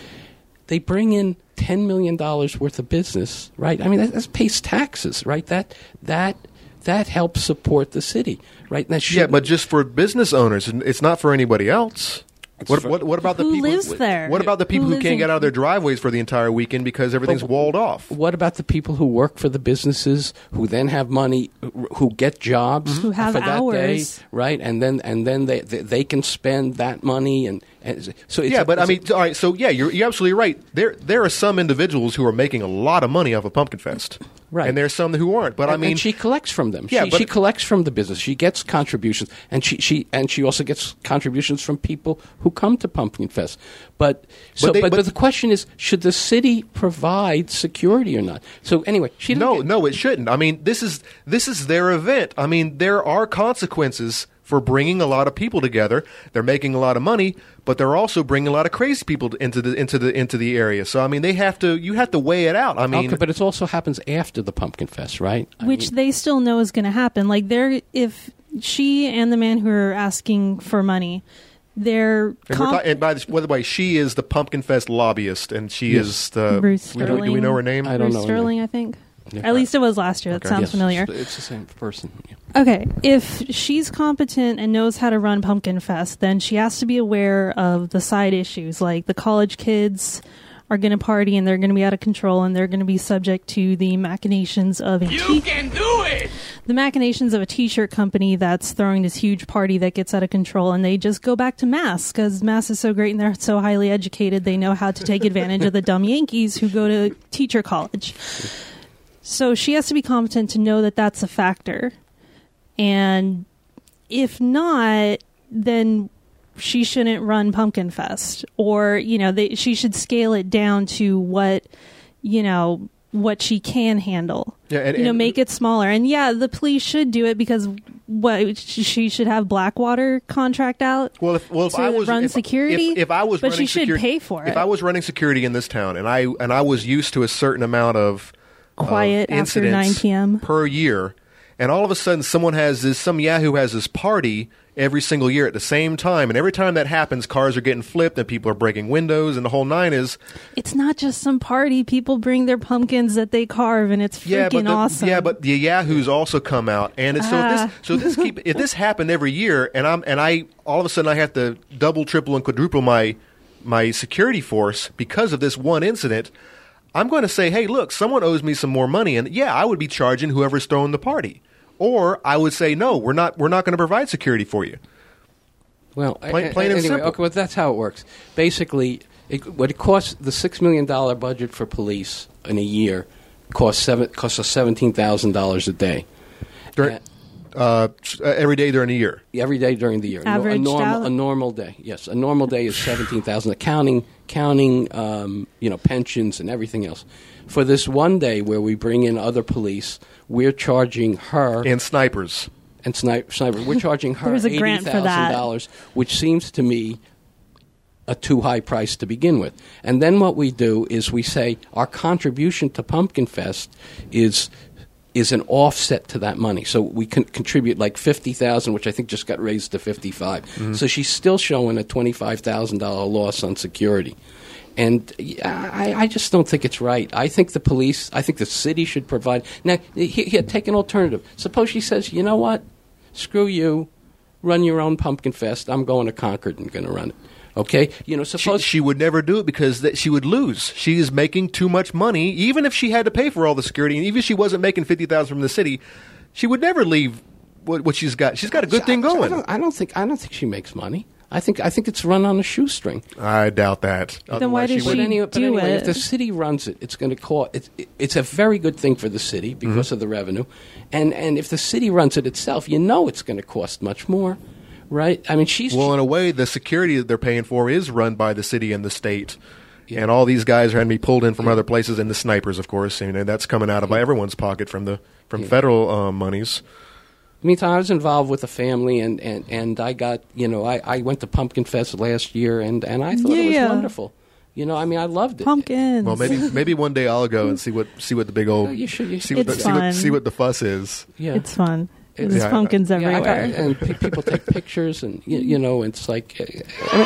Speaker 6: they bring in ten million dollars worth of business, right? I mean, that, that pays taxes, right? That that that helps support the city, right? And that
Speaker 5: Yeah,
Speaker 6: should-
Speaker 5: but just for business owners, it's not for anybody else. What,
Speaker 6: for-
Speaker 5: what, what about the
Speaker 7: Who
Speaker 5: people?
Speaker 7: lives there?
Speaker 5: What about the people
Speaker 7: Who
Speaker 5: who
Speaker 7: lives
Speaker 5: can't
Speaker 7: in-
Speaker 5: get out of their driveways for the entire weekend because everything's
Speaker 6: But-
Speaker 5: walled off?
Speaker 6: What about the people who work for the businesses who then have money, who get jobs
Speaker 7: Who have
Speaker 6: for that
Speaker 7: hours.
Speaker 6: day, right? And then and then they they, they can spend that money and, and so it's
Speaker 5: Yeah,
Speaker 6: a-
Speaker 5: but I
Speaker 6: it's a-
Speaker 5: mean, all right. So yeah, you're, you're absolutely right. There there are some individuals who are making a lot of money off of Pumpkin Fest,
Speaker 6: Right.
Speaker 5: And there's some who aren't. But I
Speaker 6: and-
Speaker 5: mean,
Speaker 6: and she collects from them.
Speaker 5: Yeah,
Speaker 6: she,
Speaker 5: but-
Speaker 6: she collects from the business. She gets contributions, and she, she and she also gets contributions from people who come to Pumpkin Fest. But so,
Speaker 5: they-
Speaker 6: but,
Speaker 5: but-
Speaker 6: but the question is, should the city provide security or not? So anyway, she didn't
Speaker 5: no,
Speaker 6: get-
Speaker 5: no, it shouldn't. I mean, this is this is their event. I mean, there are consequences for bringing a lot of people together. They're making a lot of money, but they're also bringing a lot of crazy people into the into the into the area. So I mean, they have to you have to weigh it out. I mean,
Speaker 6: Okay, but it also happens after the Pumpkin Fest, right? I
Speaker 7: Which
Speaker 6: mean-
Speaker 7: they still know is going to happen. Like they're if she and the man who are asking for money, they're
Speaker 5: and, we're
Speaker 7: comp-
Speaker 5: ta- and by the, by the way, she is the Pumpkin Fest lobbyist, and she
Speaker 6: Yes.
Speaker 5: is the.
Speaker 7: Bruce
Speaker 5: we do, do we
Speaker 7: Sterling.
Speaker 5: know her name?
Speaker 6: I don't
Speaker 7: Bruce
Speaker 6: know her
Speaker 7: Sterling,
Speaker 6: name.
Speaker 7: I think.
Speaker 6: Yeah.
Speaker 7: At least it was last year. That
Speaker 5: Okay.
Speaker 7: sounds
Speaker 6: Yes,
Speaker 7: familiar.
Speaker 6: It's, it's the same person. Yeah.
Speaker 7: Okay, if she's competent and knows how to run Pumpkin Fest, then she has to be aware of the side issues, like the college kids are going to party and they're going to be out of control and they're going to be subject to the machinations of a
Speaker 3: You can do it!
Speaker 7: the machinations of a t-shirt company that's throwing this huge party that gets out of control, and they just go back to Mass because Mass is so great and they're so highly educated they know how to take advantage of the dumb Yankees who go to teacher college. So she has to be competent to know that that's a factor. And if not, then she shouldn't run Pumpkin Fest. Or, you know, they, she should scale it down to what, you know, what she can handle.
Speaker 5: Yeah, and-
Speaker 7: you know,
Speaker 5: and-
Speaker 7: make it smaller. And yeah, the police should do it because what she should have Blackwater contract out.
Speaker 5: Well, if well, if
Speaker 7: to
Speaker 5: I was
Speaker 7: run
Speaker 5: if,
Speaker 7: security,
Speaker 5: if, if I was
Speaker 7: but
Speaker 5: running
Speaker 7: she should
Speaker 5: security,
Speaker 7: pay for it.
Speaker 5: If I was running security in this town, and I and I was used to a certain amount of of
Speaker 7: Quiet after
Speaker 5: incidents
Speaker 7: nine p.m.
Speaker 5: per year, and all of a sudden someone has this, some Yahoo has this party every single year at the same time, and every time that happens, cars are getting flipped and people are breaking windows, and the whole nine is
Speaker 7: It's not just some party. People bring their pumpkins that they carve, and it's freaking
Speaker 5: yeah, but the,
Speaker 7: awesome.
Speaker 5: yeah, but the Yahoos also come out, and it's,
Speaker 7: Ah.
Speaker 5: so this so this keep if this happened every year, and I'm and I all of a sudden I have to double, triple, and quadruple my my security force because of this one incident. I'm going to say, hey, look, someone owes me some more money, and yeah, I would be charging whoever's throwing the party, or I would say, no, we're not we're not going to provide security for you.
Speaker 6: Well,
Speaker 5: Plain-
Speaker 6: a- a-
Speaker 5: plain and
Speaker 6: anyway,
Speaker 5: simple.
Speaker 6: okay, well, that's how it works. Basically, it, what it costs the six million dollar budget for police in a year costs seven costs us seventeen thousand dollars a day.
Speaker 5: During, uh, every day during the year.
Speaker 6: Every day during the year. A nor- a
Speaker 7: Averaged
Speaker 6: normal
Speaker 7: out?
Speaker 6: a normal day. Yes, a normal day is seventeen thousand. Counting counting um, you know pensions and everything else. For this one day where we bring in other police, we're charging her
Speaker 5: And snipers.
Speaker 6: and sniper, sniper we're charging her
Speaker 7: There's a
Speaker 6: eighty
Speaker 7: grant for
Speaker 6: thousand
Speaker 7: that.
Speaker 6: dollars, which seems to me a too high price to begin with. And then what we do is we say our contribution to Pumpkin Fest is is an offset to that money. So we can contribute like fifty thousand, which I think just got raised to fifty-five.
Speaker 5: Mm-hmm.
Speaker 6: So she's still showing a twenty-five thousand dollar loss on security. And yeah, I, I just don't think it's right. I think the police, I think the city should provide. Now, here, take an alternative. Suppose she says, you know what? Screw you. Run your own Pumpkin Fest. I'm going to Concord and going to run it. Okay? You know,
Speaker 5: She,
Speaker 6: suppose.
Speaker 5: she would never do it because that she would lose. She is making too much money, even if she had to pay for all the security, and even if she wasn't making fifty thousand from the city, she would never leave what, what she's got. She's got a good thing
Speaker 6: I, I
Speaker 5: going.
Speaker 6: don't, I don't think. I don't think she makes money. I think I think it's run on a shoestring.
Speaker 5: I doubt that.
Speaker 7: Then why
Speaker 5: Otherwise
Speaker 7: did
Speaker 5: she would-
Speaker 7: she
Speaker 6: But, any, but
Speaker 7: do
Speaker 6: anyway,
Speaker 7: it?
Speaker 6: if the city runs it, it's going to cost. It's, it's a very good thing for the city because
Speaker 5: Mm-hmm.
Speaker 6: of the revenue, and and if the city runs it itself, you know it's going to cost much more, right? I mean, she's
Speaker 5: Well, in a way, the security that they're paying for is run by the city and the state. And all these guys are having to be pulled in from other places, and the snipers, of course. You know, that's coming out of everyone's pocket from the from federal um, monies.
Speaker 6: Meantime, I was involved with a family, and, and, and I got, you know, I, I went to Pumpkin Fest last year, and, and I thought it was
Speaker 7: Yeah.
Speaker 6: wonderful. You know, I mean, I loved it.
Speaker 7: Pumpkins.
Speaker 5: Well, maybe maybe one day I'll go and see what see what the big old
Speaker 6: Yeah, you should- you
Speaker 5: see
Speaker 6: should.
Speaker 5: what the,
Speaker 7: It's
Speaker 5: see what,
Speaker 7: fun.
Speaker 5: see what the fuss is.
Speaker 6: Yeah.
Speaker 7: It's fun.
Speaker 6: It-
Speaker 7: There's
Speaker 5: yeah,
Speaker 7: pumpkins
Speaker 6: Yeah, I
Speaker 7: everywhere.
Speaker 6: got- and pe- people take pictures, and, you, you know, it's like... uh,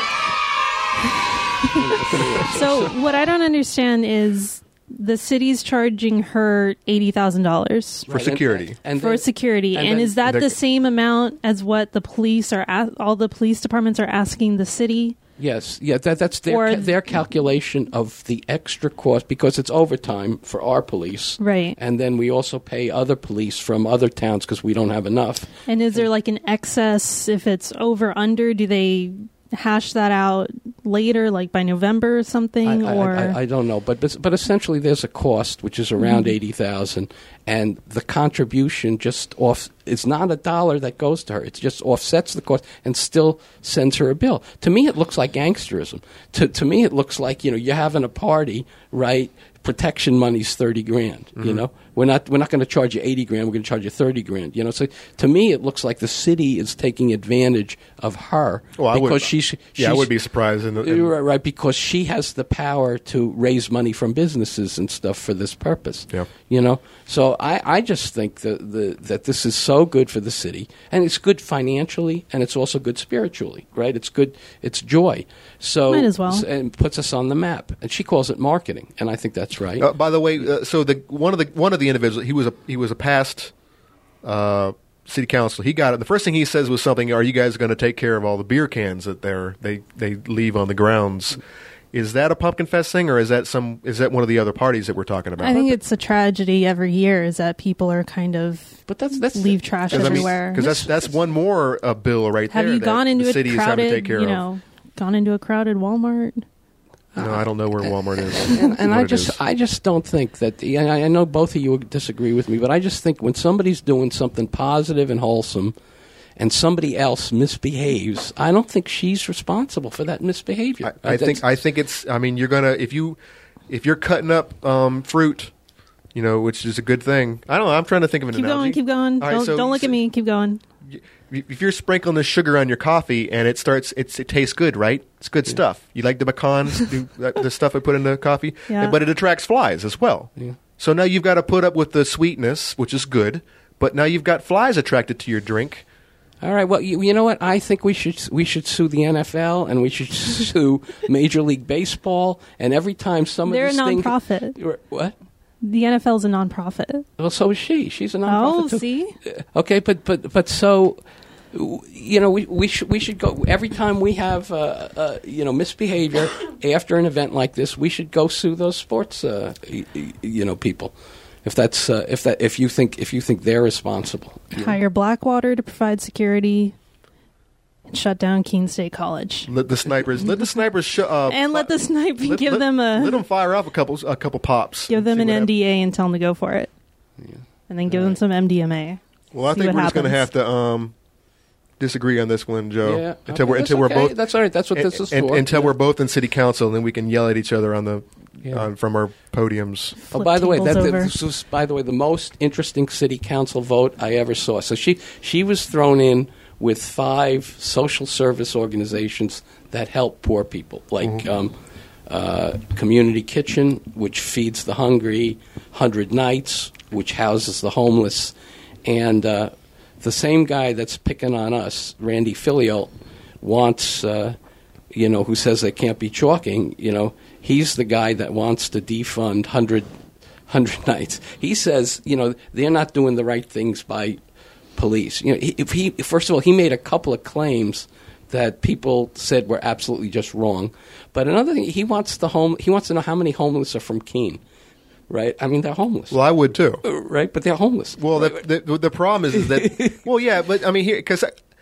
Speaker 6: I mean,
Speaker 7: So what I don't understand is the city's charging her eighty thousand dollars
Speaker 5: For
Speaker 6: right,
Speaker 5: security.
Speaker 6: And, and
Speaker 7: for
Speaker 6: then-
Speaker 7: security,
Speaker 6: and
Speaker 7: and,
Speaker 6: then
Speaker 7: is that
Speaker 5: they're-
Speaker 7: the same amount as what the police are? A- all the police departments are asking the city?
Speaker 6: Yes, yeah, that, that's their
Speaker 7: Or-
Speaker 6: ca- their calculation of the extra cost because it's overtime for our police,
Speaker 7: Right.
Speaker 6: And then we also pay other police from other towns because we don't have enough.
Speaker 7: And is there like an excess if it's over under? Do they hash that out later, like by November or something?
Speaker 6: I, I-
Speaker 7: or
Speaker 6: I, I don't know, but, but but essentially there's a cost which is around
Speaker 7: Mm-hmm.
Speaker 6: eighty thousand, and the contribution just off. It's not a dollar that goes to her; it just offsets the cost and still sends her a bill. To me, it looks like gangsterism. To to me, it looks like you know you're having a party, right? Protection money's thirty grand.
Speaker 5: Mm-hmm.
Speaker 6: You know, we're not we're not going to charge you eighty grand. We're going to charge you thirty grand. You know, so to me, it looks like the city is taking advantage of her
Speaker 5: Well, I
Speaker 6: because
Speaker 5: would,
Speaker 6: she's,
Speaker 5: yeah, I
Speaker 6: she's-
Speaker 5: would be surprised. In, in,
Speaker 6: Right, right, because she has the power to raise money from businesses and stuff for this purpose.
Speaker 5: Yeah.
Speaker 6: You know, so I, I just think that the that this is so good for the city, and it's good financially, and it's also good spiritually, right? It's good, it's joy. So
Speaker 7: Might as well.
Speaker 6: and puts us on the map. And she calls it marketing, and I think that's right.
Speaker 5: Uh, by the way, uh, so the one of the one of the individuals, he was a he was a past uh, city council. He got it. The first thing he says was something: "Are you guys going to take care of all the beer cans that they're they they leave on the grounds?" Is that a Pumpkin Fest thing, or is that some is that one of the other parties that we're talking about?
Speaker 7: I think it's a tragedy every year is that people are kind of
Speaker 6: But that's that's
Speaker 7: leave trash
Speaker 5: Because I mean,
Speaker 7: everywhere.
Speaker 5: 'cause that's that's one more uh, bill right
Speaker 7: Have
Speaker 5: there.
Speaker 7: you
Speaker 5: that
Speaker 7: gone into
Speaker 5: the
Speaker 7: a
Speaker 5: city is having to
Speaker 7: crowded,
Speaker 5: take care
Speaker 7: you
Speaker 5: of.
Speaker 7: know, gone into a crowded Walmart?
Speaker 5: No, I don't know where Walmart is.
Speaker 6: and, and
Speaker 5: What
Speaker 6: I
Speaker 5: it
Speaker 6: just
Speaker 5: is.
Speaker 6: I just don't think that. And I I know both of you would disagree with me, but I just think when somebody's doing something positive and wholesome, and somebody else misbehaves, I don't think she's responsible for that misbehavior.
Speaker 5: I, I think I think it's. I mean, you're gonna if you if you're cutting up um, fruit, you know, which is a good thing. I don't know. I'm trying to think of an
Speaker 7: Keep
Speaker 5: analogy.
Speaker 7: going, keep going.
Speaker 5: All right,
Speaker 7: don't
Speaker 5: so-
Speaker 7: don't look
Speaker 5: so
Speaker 7: at me. Keep going.
Speaker 5: If you're sprinkling the sugar on your coffee and it starts, it's, it tastes good, right? It's good stuff. You like the pecans, the, the stuff I put in the coffee,
Speaker 7: Yeah.
Speaker 5: but it attracts flies as well.
Speaker 6: Yeah.
Speaker 5: So now you've got to put up with the sweetness, which is good, but now you've got flies attracted to your drink.
Speaker 6: All right. Well, you, you know what? I think we should we should sue the N F L and we should sue Major League Baseball. And every time some
Speaker 7: They're a
Speaker 6: of this thing,
Speaker 7: nonprofit.
Speaker 6: what?
Speaker 7: The N F L is a nonprofit.
Speaker 6: Well, so is she. She's a nonprofit.
Speaker 7: Oh,
Speaker 6: too.
Speaker 7: see?
Speaker 6: Okay, but but but so, you know, we we should we should go every time we have uh, uh, you know misbehavior after an event like this. We should go sue those sports uh, y- y- you know people. If that's uh, if that if you think if you think they're responsible.
Speaker 7: Hire Blackwater to provide security and shut down Keene State College.
Speaker 5: Let the snipers, let the snipers, sh- uh,
Speaker 7: And let the snipe
Speaker 5: let-
Speaker 7: give
Speaker 5: let-
Speaker 7: them a
Speaker 5: let them fire off a couple, a couple pops.
Speaker 7: give
Speaker 5: and
Speaker 7: them
Speaker 5: see
Speaker 7: an
Speaker 5: what
Speaker 7: N
Speaker 5: happens.
Speaker 7: D A and tell them to go for it. And then give them some M D M A.
Speaker 5: Well, I
Speaker 7: See
Speaker 5: think
Speaker 7: what
Speaker 5: we're just going to have
Speaker 7: happens.
Speaker 5: to um, disagree on this one, Joe.
Speaker 6: Yeah,
Speaker 5: until
Speaker 6: okay,
Speaker 5: we're
Speaker 6: that's
Speaker 5: until
Speaker 6: okay.
Speaker 5: we're both.
Speaker 6: That's all right. That's what this is
Speaker 5: and-
Speaker 6: for.
Speaker 5: Until
Speaker 6: Yeah.
Speaker 5: we're both in city council, and then we can yell at each other on the
Speaker 6: Yeah.
Speaker 5: on, from our podiums.
Speaker 6: Oh,
Speaker 7: Flip
Speaker 6: by the way,
Speaker 7: tables
Speaker 6: that,
Speaker 7: over.
Speaker 6: this was, by the way, the most interesting city council vote I ever saw. So she she was thrown in with five social service organizations that help poor people, like um, uh, Community Kitchen, which feeds the hungry, Hundred Nights, which houses the homeless, and uh, the same guy that's picking on us, Randy Filio, wants. Uh, you know, who says they can't be chalking, you know, he's the guy that wants to defund hundred, hundred nights. He says, you know, they're not doing the right things by police. You know, he, if he first of all, he made a couple of claims that people said were absolutely just wrong. But another thing, he wants the home. He wants to know how many homeless are from Keene, right? I mean, they're homeless,
Speaker 5: Well, I would too.
Speaker 6: right? But they're homeless.
Speaker 5: Well, the, the the problem is, is that well, yeah, but I mean here because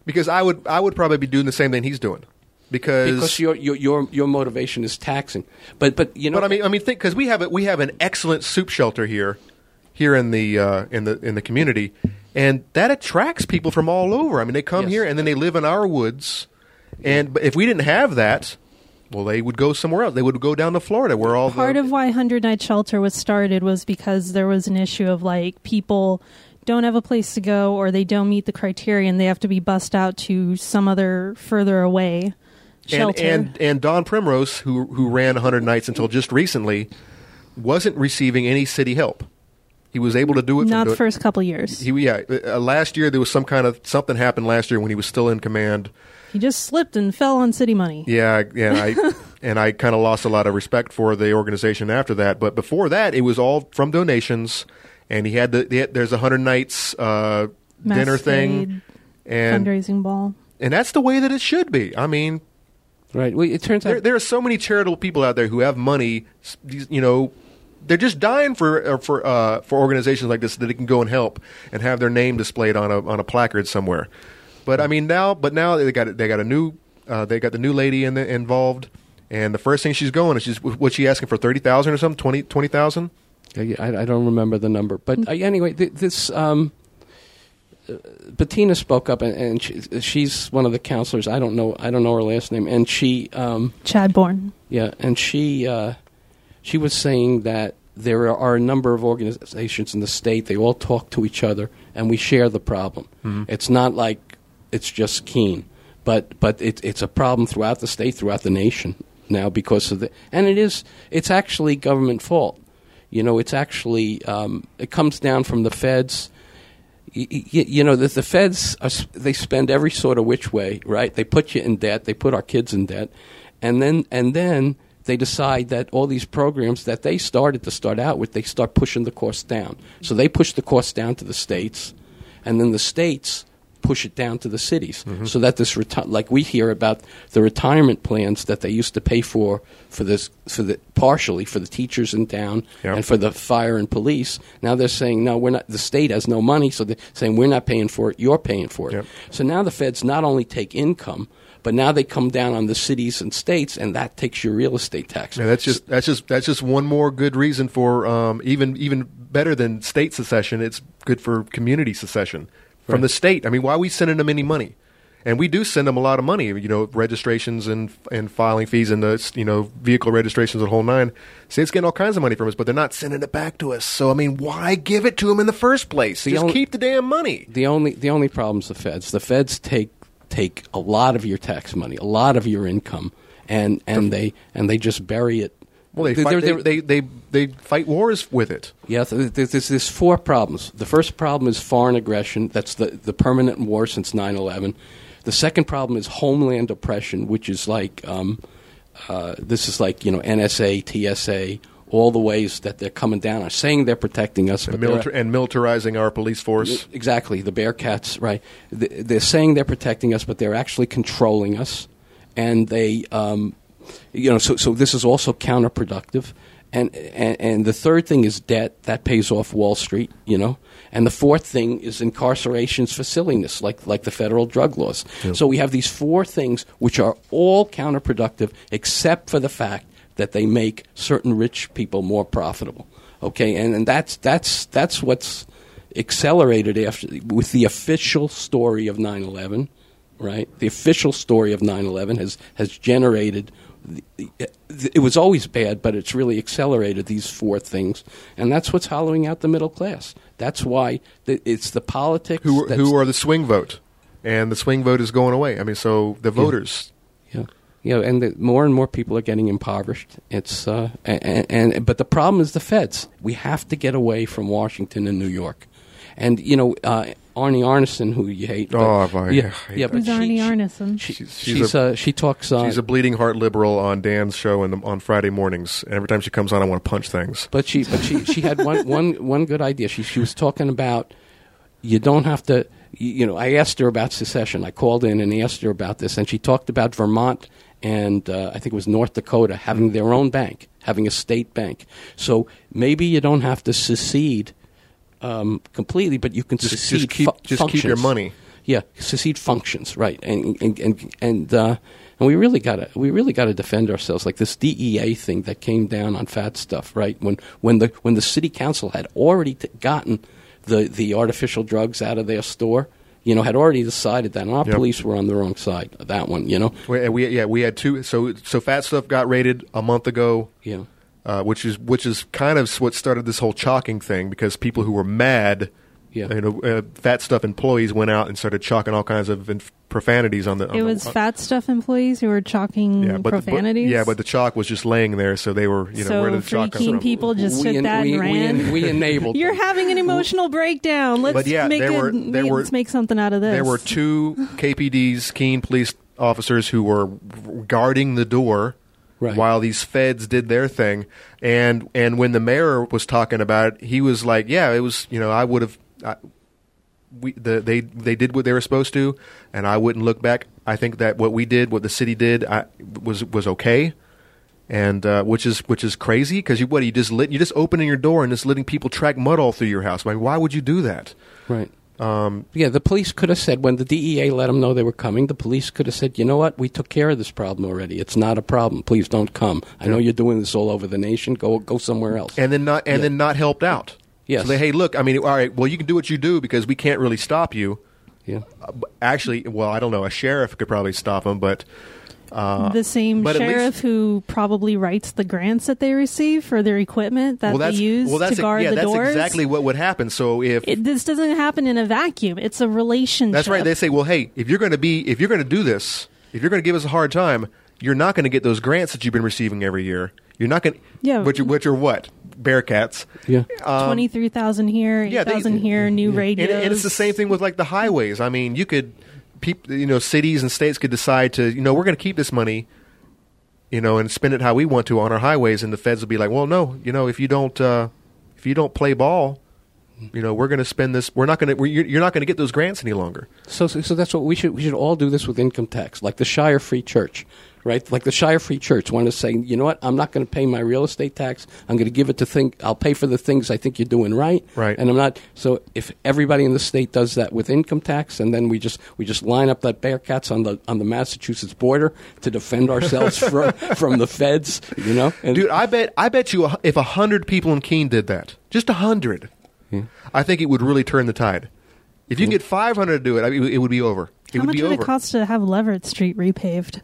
Speaker 5: because I would I would probably be doing the same thing he's doing. Because,
Speaker 6: because your, your your your motivation is taxing, but but you know.
Speaker 5: But I mean, I mean, think because we have a, we have an excellent soup shelter here, here in the uh, in the in the community, and that attracts people from all over. I mean, they come
Speaker 6: Yes.
Speaker 5: here and then they live in our woods, and but if we didn't have that, well, they would go somewhere else. They would go down to Florida, where all
Speaker 7: Part
Speaker 5: the,
Speaker 7: of why Hundred Night Shelter was started was because there was an issue of like people don't have a place to go or they don't meet the criteria and they have to be bussed out to some other further away shelter.
Speaker 5: And, and and Don Primrose, who who ran one hundred Nights until just recently, wasn't receiving any city help. He was able to do it.
Speaker 7: Not
Speaker 5: from
Speaker 7: the first couple years.
Speaker 5: He, yeah, uh, last year there was some kind of something happened last year when he was still in command.
Speaker 7: He just slipped and fell on city money.
Speaker 5: Yeah, yeah, and I and I kind of lost a lot of respect for the organization after that. But before that, it was all from donations, and he had the, the there's a hundred nights uh, dinner
Speaker 7: Masquerade,
Speaker 5: thing, and
Speaker 7: fundraising ball.
Speaker 5: and that's the way that it should be. I mean,
Speaker 6: Right. Well, it turns
Speaker 5: there,
Speaker 6: out
Speaker 5: there are so many charitable people out there who have money. s- these- You know, they're just dying for uh, for uh, for organizations like this so that they can go and help and have their name displayed on a on a placard somewhere. But I mean now, but now they got they got a new uh, they got the new lady in the, involved, and the first thing she's going is she's what's she asking for thirty thousand or something twenty twenty thousand.
Speaker 6: I, I don't remember the number, but uh, anyway, th- this um, uh, Bettina spoke up, and, and she, she's one of the counselors. I don't know, I don't know her last name, and she, um,
Speaker 7: Chad Bourne.
Speaker 6: yeah, and she, uh, she was saying that there are a number of organizations in the state. They all talk to each other, and we share the problem.
Speaker 5: Mm-hmm.
Speaker 6: It's not like it's just Keene, but but it, it's a problem throughout the state, throughout the nation now because of the, and it is, it's actually government fault. You know, it's actually, um, it comes down from the feds. Y- y- you know, the, the feds, are, s- they spend every sort of which way, right? They put you in debt. They put our kids in debt. And then, and then they decide that all these programs that they started to start out with, they start pushing the cost down. So they push the cost down to the states, and then the states push it down to the cities,
Speaker 5: Mm-hmm.
Speaker 6: so that this reti- like we hear about the retirement plans that they used to pay for for this for the partially for the teachers in town
Speaker 5: Yep.
Speaker 6: and for the fire and police. Now they're saying no, we're not. The state has no money, so they're saying we're not paying for it. You're paying for it.
Speaker 5: Yep.
Speaker 6: So now the feds not only take income, but now they come down on the cities and states, and that takes your real estate tax.
Speaker 5: Yeah, that's just that's just that's just one more good reason for um, even even better than state secession. It's good for community secession from
Speaker 6: Right.
Speaker 5: the state. I mean, why are we sending them any money? And we do send them a lot of money. You know, registrations and and filing fees and the you know vehicle registrations, the whole nine. State's getting all kinds of money from us, but they're not sending it back to us. So I mean, why give it to them in the first place?
Speaker 6: The
Speaker 5: Just
Speaker 6: only-
Speaker 5: keep the damn money.
Speaker 6: The only the only problem is the feds. The feds take take a lot of your tax money, a lot of your income, and, and they and they just bury it.
Speaker 5: Well, they
Speaker 6: They're-
Speaker 5: fight,
Speaker 6: they're-
Speaker 5: they, they, they they fight wars with it.
Speaker 6: Yeah, th- th- there's, there's four problems. The first problem is foreign aggression. That's the, the permanent war since nine eleven. The second problem is homeland oppression, which is like, um, uh, this is like, you know, N S A, T S A, all the ways that they're coming down are saying they're protecting us.
Speaker 5: And,
Speaker 6: but they're-
Speaker 5: militar- and militarizing our police force.
Speaker 6: Exactly, the Bearcats, right. Th- They're saying they're protecting us, but they're actually controlling us. And they, um, you know, so, so this is also counterproductive. And, and and the third thing is debt. That pays off Wall Street, you know. And the fourth thing is incarcerations for silliness, like like the federal drug laws. So we have these four things which are all counterproductive, except for the fact that they make certain rich people more profitable. Okay, and, and that's that's that's what's accelerated after with the official story of nine eleven, right? The official story of nine eleven has has generated. It was always bad, but it's really accelerated these four things, and that's what's hollowing out the middle class. That's why th- it's the politics.
Speaker 5: Who
Speaker 6: that's-
Speaker 5: who are the swing vote, and the swing vote is going away. I mean, so the voters.
Speaker 6: Yeah, yeah, and the, more and more people are getting impoverished. It's uh, and, and but the problem is the feds. We have to get away from Washington and New York, and you know uh, Arnie Arneson, who you hate. but-
Speaker 5: Oh, I
Speaker 6: yeah,
Speaker 5: hate
Speaker 6: yeah,
Speaker 5: that.
Speaker 6: but
Speaker 7: Who's
Speaker 6: she-
Speaker 7: Arnie
Speaker 6: she-
Speaker 7: Arneson?
Speaker 6: She,
Speaker 5: She's-
Speaker 6: she's,
Speaker 5: she's a-
Speaker 6: uh, she talks. Uh,
Speaker 5: She's a bleeding heart liberal on Dan's show in the, on Friday mornings. And every time she comes on, I want to punch things.
Speaker 6: But she, but she, she had one, one, one good idea. She, she was talking about you don't have to. You, you know, I asked her about secession. I called in and asked her about this, and she talked about Vermont and uh, I think it was North Dakota having their own bank, having a state bank. So maybe you don't have to secede um, completely, but you can
Speaker 5: Just,
Speaker 6: secede.
Speaker 5: just keep
Speaker 6: fu-
Speaker 5: just keep your
Speaker 6: functions.
Speaker 5: money.
Speaker 6: Yeah, secede functions, right? And and and and, uh, and we really got to we really got to defend ourselves. Like this D E A thing that came down on fat stuff, right? When when the when the city council had already t- gotten the the artificial drugs out of their store, you know, had already decided that, and our
Speaker 5: Yep.
Speaker 6: police were on the wrong side of that one. You know,
Speaker 5: We, we yeah we had two. So so fat stuff got raided a month ago.
Speaker 6: yeah,
Speaker 5: Uh, which is which is kind of what started this whole chalking thing, because people who were mad,
Speaker 6: Yeah.
Speaker 5: you know, uh, fat stuff employees went out and started chalking all kinds of inf- profanities on the. On
Speaker 7: It
Speaker 5: the-
Speaker 7: was Fat Stuff employees who were chalking
Speaker 5: yeah, but,
Speaker 7: profanities.
Speaker 5: But, yeah, but the chalk was just laying there, so they were, you know,
Speaker 7: so
Speaker 5: where did the chalk come
Speaker 7: freaking
Speaker 5: from?
Speaker 7: people just
Speaker 6: we
Speaker 7: took
Speaker 6: en-
Speaker 7: that
Speaker 6: we,
Speaker 7: and
Speaker 6: we,
Speaker 7: ran.
Speaker 6: en- we enabled.
Speaker 7: You're
Speaker 6: them.
Speaker 7: having an emotional breakdown. Let's
Speaker 5: But yeah,
Speaker 7: make
Speaker 5: there
Speaker 7: it.
Speaker 5: were- there
Speaker 7: we-
Speaker 5: were-
Speaker 7: let's make something out of this.
Speaker 5: There were two K P D's, Keene police officers, who were guarding the door
Speaker 6: Right.
Speaker 5: while these feds did their thing. And and when the mayor was talking about it, he was like, "Yeah, it was. You know, I would have. I, we the, they they did what they were supposed to, and I wouldn't look back. I think that what we did, what the city did, I, was was okay." And uh, which is which is crazy, because you what you just lit you just opening your door and just letting people track mud all through your house. I mean, why would you do that?
Speaker 6: Right.
Speaker 5: Um,
Speaker 6: Yeah, the police could have said, when the D E A let them know they were coming, the police could have said, you know what, we took care of this problem already. It's not a problem. Please don't come. I know you're doing this all over the nation. Go go somewhere else.
Speaker 5: and then not and
Speaker 6: Yeah.
Speaker 5: then not helped out.
Speaker 6: Yes.
Speaker 5: So they, hey, look, I mean, all right, well, you can do what you do because we can't really stop you.
Speaker 6: Yeah.
Speaker 5: Uh, b- actually, well, I don't know. A sheriff could probably stop them, but uh,
Speaker 7: the same
Speaker 5: but at
Speaker 7: sheriff
Speaker 5: least-
Speaker 7: who probably writes the grants that they receive for their equipment that
Speaker 5: well,
Speaker 7: they
Speaker 5: that's
Speaker 7: use
Speaker 5: well, that's
Speaker 7: to guard
Speaker 5: yeah,
Speaker 7: the
Speaker 5: that's
Speaker 7: doors.
Speaker 5: exactly what would happen. So if
Speaker 7: It, this doesn't happen in a vacuum. It's a relationship.
Speaker 5: that's right, they say, well, hey, if you're going to be, if you're going to do this, if you're going to give us a hard time, you're not going to get those grants that you've been receiving every year. You're not going, to
Speaker 7: Yeah.
Speaker 5: which, are- which are what Bearcats.
Speaker 6: Yeah.
Speaker 7: Twenty-three thousand here, eight
Speaker 5: yeah, they-
Speaker 7: thousand here, new radios,
Speaker 5: And, and it's the same thing with like the highways. I mean, you could, peop, you know, cities and states could decide to, you know, we're going to keep this money, you know, and spend it how we want to on our highways, and the feds will be like, well, no, you know, if you don't, uh, if you don't play ball, you know, we're going to spend this. We're not going to. You're, you're not going to get those grants any longer.
Speaker 6: So, so, so that's what we should we should all do this with income tax, like the Shire Free Church, right? Like the Shire Free Church wanted to say, you know what? I'm not going to pay my real estate tax. I'm going to give it to think. I'll pay for the things I think you're doing right.
Speaker 5: Right.
Speaker 6: And I'm not. So if everybody in the state does that with income tax, and then we just we just line up that Bearcats on the on the Massachusetts border to defend ourselves from from the feds, you know? And,
Speaker 5: Dude, I bet. I bet you, a- if a hundred people in Keene did that, just a hundred, I think it would really turn the tide. If you can get five hundred to do it, I mean, it would be over. It
Speaker 7: How
Speaker 5: would
Speaker 7: much
Speaker 5: be
Speaker 7: would
Speaker 5: over.
Speaker 7: it cost to have Leverett Street repaved?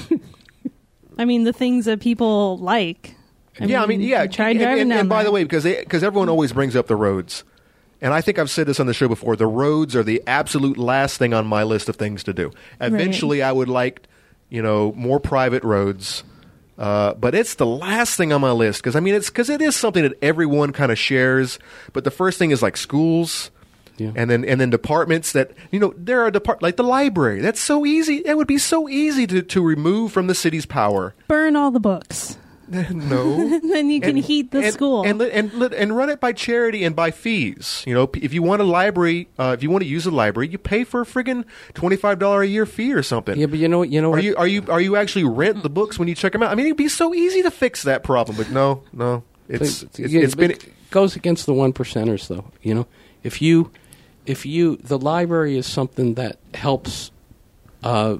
Speaker 7: I mean, the things that people like.
Speaker 5: yeah, I mean, yeah.
Speaker 7: you Try
Speaker 5: and,
Speaker 7: driving
Speaker 5: and,
Speaker 7: down
Speaker 5: and by
Speaker 7: there.
Speaker 5: the way, because because everyone always brings up the roads, and I think I've said this on the show before, the roads are the absolute last thing on my list of things to do. Eventually, I would like, you know, more private roads, uh, but it's the last thing on my list because I mean, it's because it is something that everyone kind of shares. But the first thing is like schools.
Speaker 6: Yeah.
Speaker 5: And then and then departments that, you know, there are depart like the library. That's so easy. It would be so easy to, to remove from the city's power.
Speaker 7: burn all the books.
Speaker 5: No.
Speaker 7: Then you can
Speaker 5: And-
Speaker 7: heat the
Speaker 5: and,
Speaker 7: school.
Speaker 5: and, li- and li- and run it by charity and by fees. You know, p- if you want a library, uh, if you want to use a library, you pay for a friggin' twenty five dollar a year fee or something.
Speaker 6: yeah, but you know what? You know
Speaker 5: Are
Speaker 6: what?
Speaker 5: you are you are you actually rent the books when you check them out? I mean, it'd be so easy to fix that problem, but no, no, it's
Speaker 6: But-
Speaker 5: it's,
Speaker 6: yeah,
Speaker 5: it's
Speaker 6: but
Speaker 5: been.
Speaker 6: it goes against the one percenters, though. You know, if you, if you, the library is something that helps uh,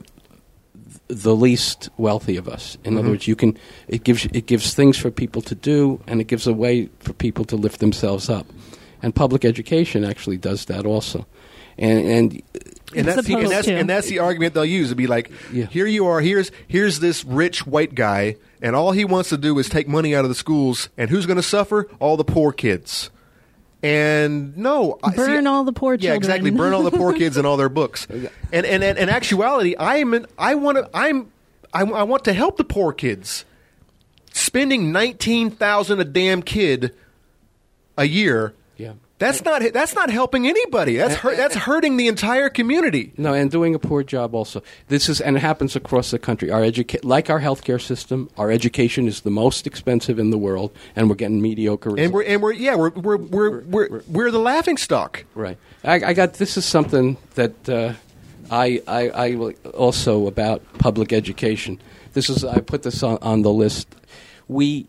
Speaker 6: the least wealthy of us. In
Speaker 5: Mm-hmm.
Speaker 6: other words, you can it gives it gives things for people to do, and it gives a way for people to lift themselves up. And public education actually does that also. And and
Speaker 5: And
Speaker 7: It's
Speaker 5: that's, the, and,
Speaker 7: supposed
Speaker 5: that's,
Speaker 7: to.
Speaker 5: and that's the argument they'll use. It'd be like,
Speaker 6: Yeah.
Speaker 5: here you are, here's here's this rich white guy, and all he wants to do is take money out of the schools, and who's going to suffer? All the poor kids. And no, I-
Speaker 7: Burn
Speaker 5: see,
Speaker 7: all the poor
Speaker 5: yeah,
Speaker 7: children.
Speaker 5: exactly. Burn all the poor kids and all their books. And and and in actuality, I am in, I want to I'm I, I want to help the poor kids. Spending nineteen thousand a damn kid a year.
Speaker 6: yeah.
Speaker 5: That's not that's not helping anybody. That's hurt, that's hurting the entire community.
Speaker 6: No, and doing a poor job also. This is, and it happens across the country. Our educa- like our healthcare system, our education is the most expensive in the world, and we're getting mediocre results.
Speaker 5: And we're and we're yeah we're we're we're we're, we're the laughing stock.
Speaker 6: Right. I, I got. This is something that uh, I, I I will- also about public education. This is. I put this on, on the list. We,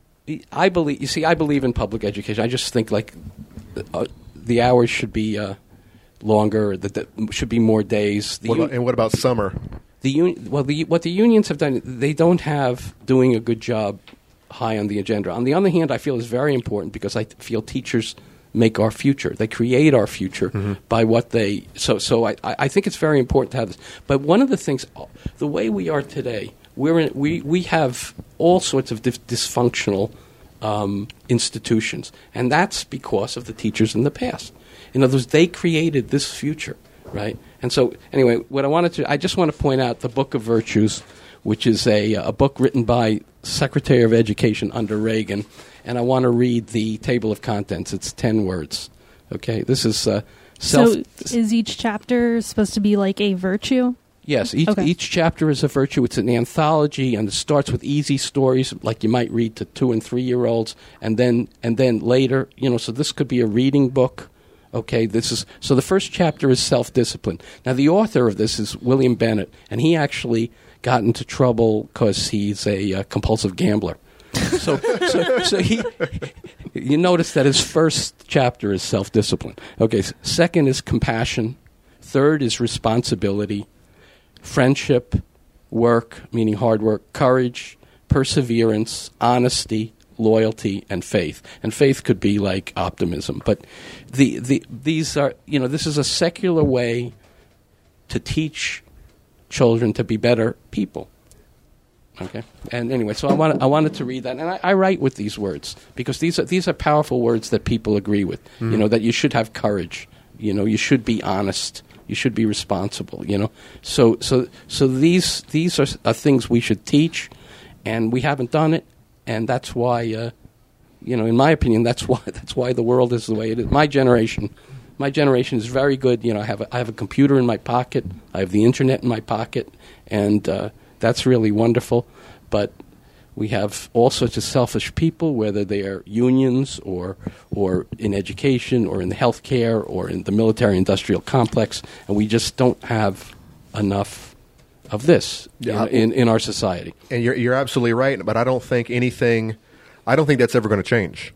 Speaker 6: I believe. You see, I believe in public education. I just think like uh, the hours should be uh, longer. That, that should be more days. The
Speaker 5: What
Speaker 6: un-
Speaker 5: about, and what about summer?
Speaker 6: the un- well, the, what the unions have done, they don't have doing a good job high on the agenda. On the other hand, I feel is very important because I feel teachers make our future. They create our future
Speaker 5: Mm-hmm.
Speaker 6: by what they. So, so I, I think it's very important to have this. But one of the things, the way we are today, we're in, we we have all sorts of dif- dysfunctional um, institutions, and that's because of the teachers in the past. In other words, they created this future, right? And so, anyway, what I wanted to, I just want to point out the Book of Virtues, which is a a book written by Secretary of Education under Reagan. And I want to read the table of contents. It's ten words. Okay, this is uh, self.
Speaker 7: So is each chapter supposed to be like a virtue?
Speaker 6: Yes, each
Speaker 7: Okay.
Speaker 6: each chapter is a virtue. It's an anthology, and it starts with easy stories like you might read to two and three year olds, and then and then later, you know. So this could be a reading book. Okay, this is so. The first chapter is self discipline. Now, the author of this is William Bennett, and he actually got into trouble because he's a uh, compulsive gambler. so, so, so he, you notice that his first chapter is self-discipline. Okay, s- second is compassion. Third is responsibility, friendship, work, meaning hard work, courage, perseverance, honesty, loyalty, and faith. And faith could be like optimism. But the, the, these are, you know, this is a secular way to teach children to be better people. Okay, and anyway, so I wanted I wanted to read that, and I, I write with these words because these are these are powerful words that people agree with. You know, that you should have courage. You know, you should be honest. You should be responsible. You know, so so so these these are, are things we should teach, and we haven't done it, and that's why, uh, you know, in my opinion, that's why that's why the world is the way it is. My generation. My generation is very good. You know, I have a, I have a computer in my pocket. I have the internet in my pocket, and uh, that's really wonderful. But we have all sorts of selfish people, whether they are unions or or in education or in the healthcare or in the military-industrial complex, and we just don't have enough of this
Speaker 5: Yeah.
Speaker 6: in, in in our society.
Speaker 5: And you're you're absolutely right, but I don't think anything. I don't think that's ever going to change.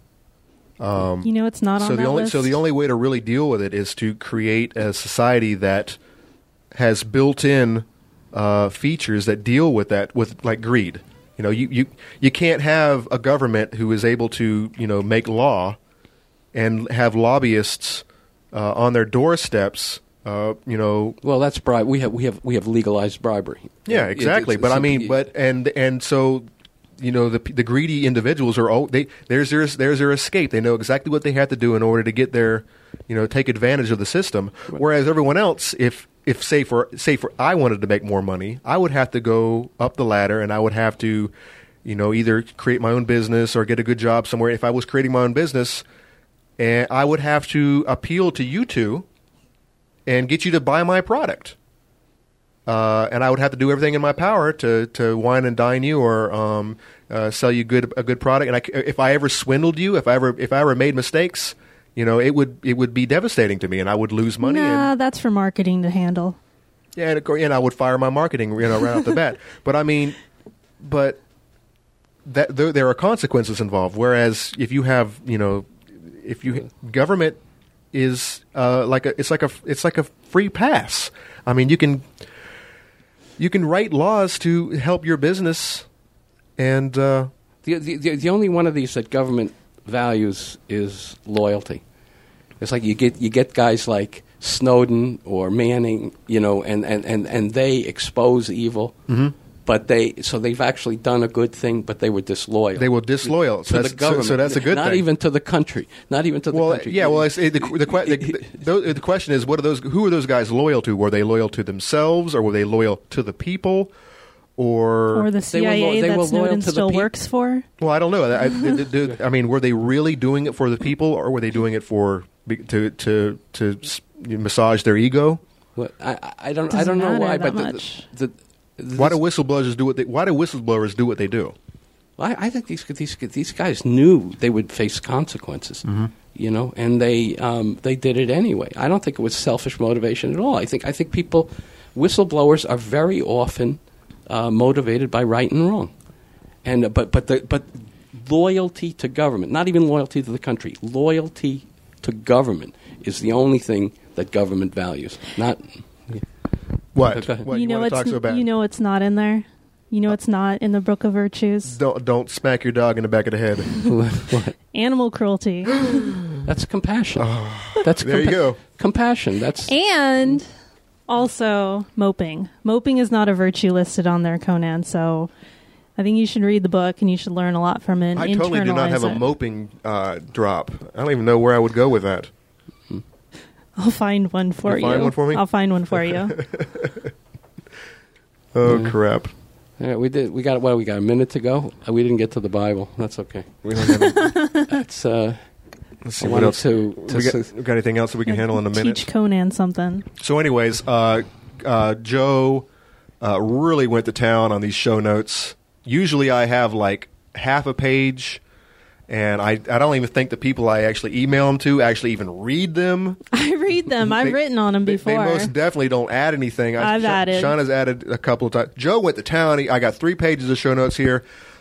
Speaker 7: You know, it's not on
Speaker 5: So the
Speaker 7: that
Speaker 5: only
Speaker 7: list.
Speaker 5: so the only way to really deal with it is to create a society that has built-in uh, features that deal with that, with like greed. You know, you, you you can't have a government who is able to, you know, make law and have lobbyists uh, on their doorsteps. Uh, you know,
Speaker 6: Well, that's bribe. We have we have we have legalized bribery.
Speaker 5: yeah,
Speaker 6: It-
Speaker 5: exactly.
Speaker 6: it's-
Speaker 5: But I
Speaker 6: it's-
Speaker 5: mean, but and and so, you know, the the greedy individuals are oh they there's their there's their escape. They know exactly what they have to do in order to get their, you know, take advantage of the system. Whereas everyone else, if if say for say for I wanted to make more money, I would have to go up the ladder, and I would have to, you know, either create my own business or get a good job somewhere. If I was creating my own business, and I would have to appeal to you two and get you to buy my product. Uh, and I would have to do everything in my power to, to wine and dine you or um, uh, sell you good a good product. And I c if I ever swindled you, if I ever if I ever made mistakes, you know, it would it would be devastating to me, and I would lose money.
Speaker 7: Nah,
Speaker 5: And,
Speaker 7: that's for marketing to handle.
Speaker 5: yeah, and, of course, and I would fire my marketing, you know, right off the bat. But I mean, but that there, there are consequences involved. Whereas if you have, you know, if you government is uh, like a it's like a it's like a free pass. I mean, you can you can write laws to help your business, and uh,
Speaker 6: The, the, the, the only one of these that government values is loyalty. It's like you get you get guys like Snowden or Manning, you know, and, and, and, and they expose evil, mm-hmm. but they so they've actually done a good thing, but they were disloyal.
Speaker 5: they will disloyal.
Speaker 6: to
Speaker 5: So
Speaker 6: the
Speaker 5: that's, so,
Speaker 6: government.
Speaker 5: so that's a good
Speaker 6: not
Speaker 5: thing.
Speaker 6: even to the country. Not even to the
Speaker 5: well,
Speaker 6: country.
Speaker 5: yeah. Well, it's, it, the, the, que- the, the, the question is, what are those? Who are those guys loyal to? Were they loyal to themselves, or were they loyal to the people, or?
Speaker 7: Or the
Speaker 6: They were
Speaker 7: C I
Speaker 6: lo-
Speaker 7: A
Speaker 6: they were
Speaker 7: that
Speaker 6: loyal
Speaker 7: Snowden
Speaker 6: to the
Speaker 7: still
Speaker 6: peop-
Speaker 7: works for?
Speaker 5: Well, I don't know. I, I, I mean, were they really doing it for the people, or were they doing it for to to to s- massage their ego?
Speaker 6: Well, I, I- I don't. I
Speaker 7: Doesn't
Speaker 6: don't know
Speaker 7: matter
Speaker 6: why,
Speaker 7: that
Speaker 6: but the,
Speaker 7: much.
Speaker 6: the, the,
Speaker 5: Why do whistleblowers do what they? Why do whistleblowers do what they do?
Speaker 6: I, I think these these these guys knew they would face consequences,
Speaker 5: Mm-hmm.
Speaker 6: you know, and they um, they did it anyway. I don't think it was selfish motivation at all. I think I think people, whistleblowers are very often uh, motivated by right and wrong, and uh, but but the, but loyalty to government, not even loyalty to the country, loyalty to government is the only thing that government values. Not
Speaker 5: What?
Speaker 6: Go ahead.
Speaker 5: What
Speaker 7: you know
Speaker 5: want to
Speaker 7: it's
Speaker 5: talk so bad?
Speaker 7: you know it's not in there. You know it's not in the Book of Virtues.
Speaker 5: Don't don't smack your dog in the back of the head.
Speaker 6: what?
Speaker 7: Animal cruelty.
Speaker 6: That's compassion. That's
Speaker 5: There you go.
Speaker 6: Compassion. That's
Speaker 7: And also moping. Moping is not a virtue listed on there, Conan, so I think you should read the book and you should learn a lot from it and
Speaker 5: I totally do not
Speaker 7: internalize
Speaker 5: have a
Speaker 7: it.
Speaker 5: moping uh, drop. I don't even know where I would go with that.
Speaker 7: I'll find one for
Speaker 5: You'll
Speaker 7: you.
Speaker 5: find one for me?
Speaker 7: I'll find one for you.
Speaker 5: Oh
Speaker 6: Yeah.
Speaker 5: crap!
Speaker 6: yeah, we did. We got well. We got a minute to go. Uh, We didn't get to the Bible. That's okay.
Speaker 5: We don't have.
Speaker 6: That's. Uh,
Speaker 5: Let's see
Speaker 6: I
Speaker 5: what
Speaker 6: wanted
Speaker 5: else.
Speaker 6: to. to
Speaker 5: we, got,
Speaker 6: s-
Speaker 5: we got anything else that we can handle in a minute?
Speaker 7: Teach Conan something.
Speaker 5: So, anyways, uh, uh, Joe uh, really went to town on these show notes. Usually, I have like half a page, and I I don't even think the people I actually email them to actually even read them.
Speaker 7: I read them. I've
Speaker 5: They-
Speaker 7: written on them
Speaker 5: They,
Speaker 7: before.
Speaker 5: they most definitely don't add anything. I,
Speaker 7: I've
Speaker 5: Sha-
Speaker 7: added.
Speaker 5: Shauna's added a couple of times. Joe went to town. He, I got three pages of show notes here.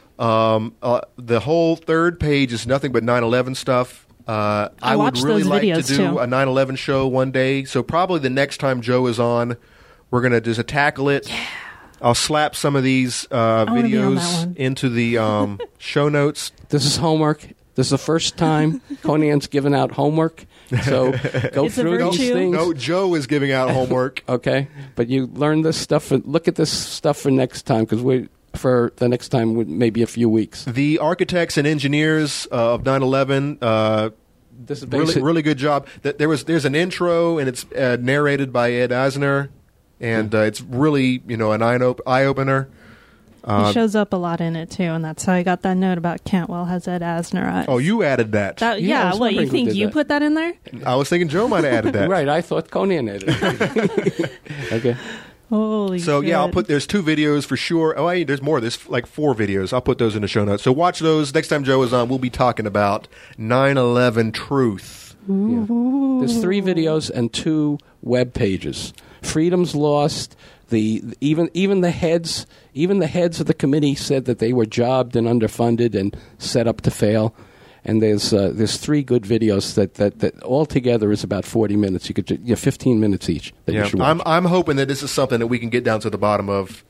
Speaker 5: Um, uh, the whole third page is nothing but nine eleven stuff. Uh,
Speaker 7: I
Speaker 5: I would
Speaker 7: watched
Speaker 5: really
Speaker 7: those
Speaker 5: like to
Speaker 7: videos,
Speaker 5: do
Speaker 7: too.
Speaker 5: a nine eleven show one day. So probably the next time Joe is on, we're going to just tackle it. Yeah. I'll slap some of these uh,
Speaker 7: wanna be on that
Speaker 5: videos
Speaker 7: one.
Speaker 5: into the um, show notes.
Speaker 6: This is homework. This is the first time Conan's given out homework. So go
Speaker 7: It's a
Speaker 6: through these
Speaker 7: virtue.
Speaker 6: things.
Speaker 5: No, Joe is giving out homework.
Speaker 6: Okay, but you learn this stuff. For, look at this stuff for next time because we for the next time with maybe a few weeks.
Speaker 5: The architects and engineers uh, of nine eleven. Uh,
Speaker 6: This is
Speaker 5: really,
Speaker 6: basic.
Speaker 5: really good job. Th- There was, there's an intro, and it's uh, narrated by Ed Asner, and uh, it's really, you know, an eye op- eye opener. Uh,
Speaker 7: he shows up a lot in it too, and that's how I got that note about Cantwell has Ed Asner eyes.
Speaker 5: oh, you added that.
Speaker 7: That,
Speaker 6: Yeah, I
Speaker 7: yeah,
Speaker 6: was
Speaker 7: what you
Speaker 6: wondering who
Speaker 7: think
Speaker 6: did
Speaker 7: you
Speaker 6: that.
Speaker 7: put that in there?
Speaker 5: I was thinking Joe might have added that.
Speaker 6: Right, I thought Conan had it. Okay.
Speaker 7: Holy
Speaker 5: So yeah, I'll
Speaker 7: shit.
Speaker 5: put. There's two videos for sure. Oh, hey, there's more. There's like four videos. I'll put those in the show notes. So watch those. Next time Joe is on, we'll be talking about nine eleven truth.
Speaker 6: Yeah. There's three videos and two web pages. Freedom's Lost. The even even the heads even the heads of the committee said that they were jobbed and underfunded and set up to fail. And there's uh, there's three good videos that, that, that all together is about forty minutes. You could ju- yeah, fifteen minutes each that you
Speaker 5: Yeah,
Speaker 6: should watch.
Speaker 5: I'm I'm hoping that this is something that we can get down to the bottom of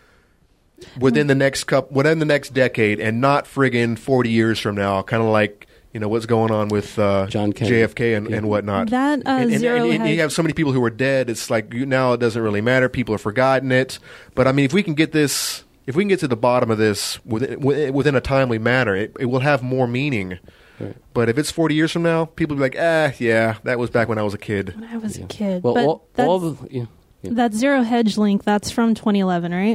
Speaker 5: within the next cup within the next decade, and not friggin' forty years from now. Kind of like, you know, what's going on with uh,
Speaker 6: John Kennedy.
Speaker 5: J F K and,
Speaker 6: Yeah.
Speaker 5: and whatnot.
Speaker 7: That, uh,
Speaker 5: and, and,
Speaker 7: Zero
Speaker 5: and, and
Speaker 7: had-
Speaker 5: you have so many people who are dead. It's like you, now it doesn't really matter. People have forgotten it. But I mean, if we can get this, if we can get to the bottom of this within, within a timely manner, it, it will have more meaning.
Speaker 6: Right.
Speaker 5: But if it's forty years from now, people will be like, ah, yeah, that was back when I was a kid.
Speaker 7: When I was a kid.
Speaker 6: well,
Speaker 7: but
Speaker 6: all,
Speaker 7: that's,
Speaker 6: all the yeah, yeah.
Speaker 7: that Zero Hedge link, that's from twenty eleven, right?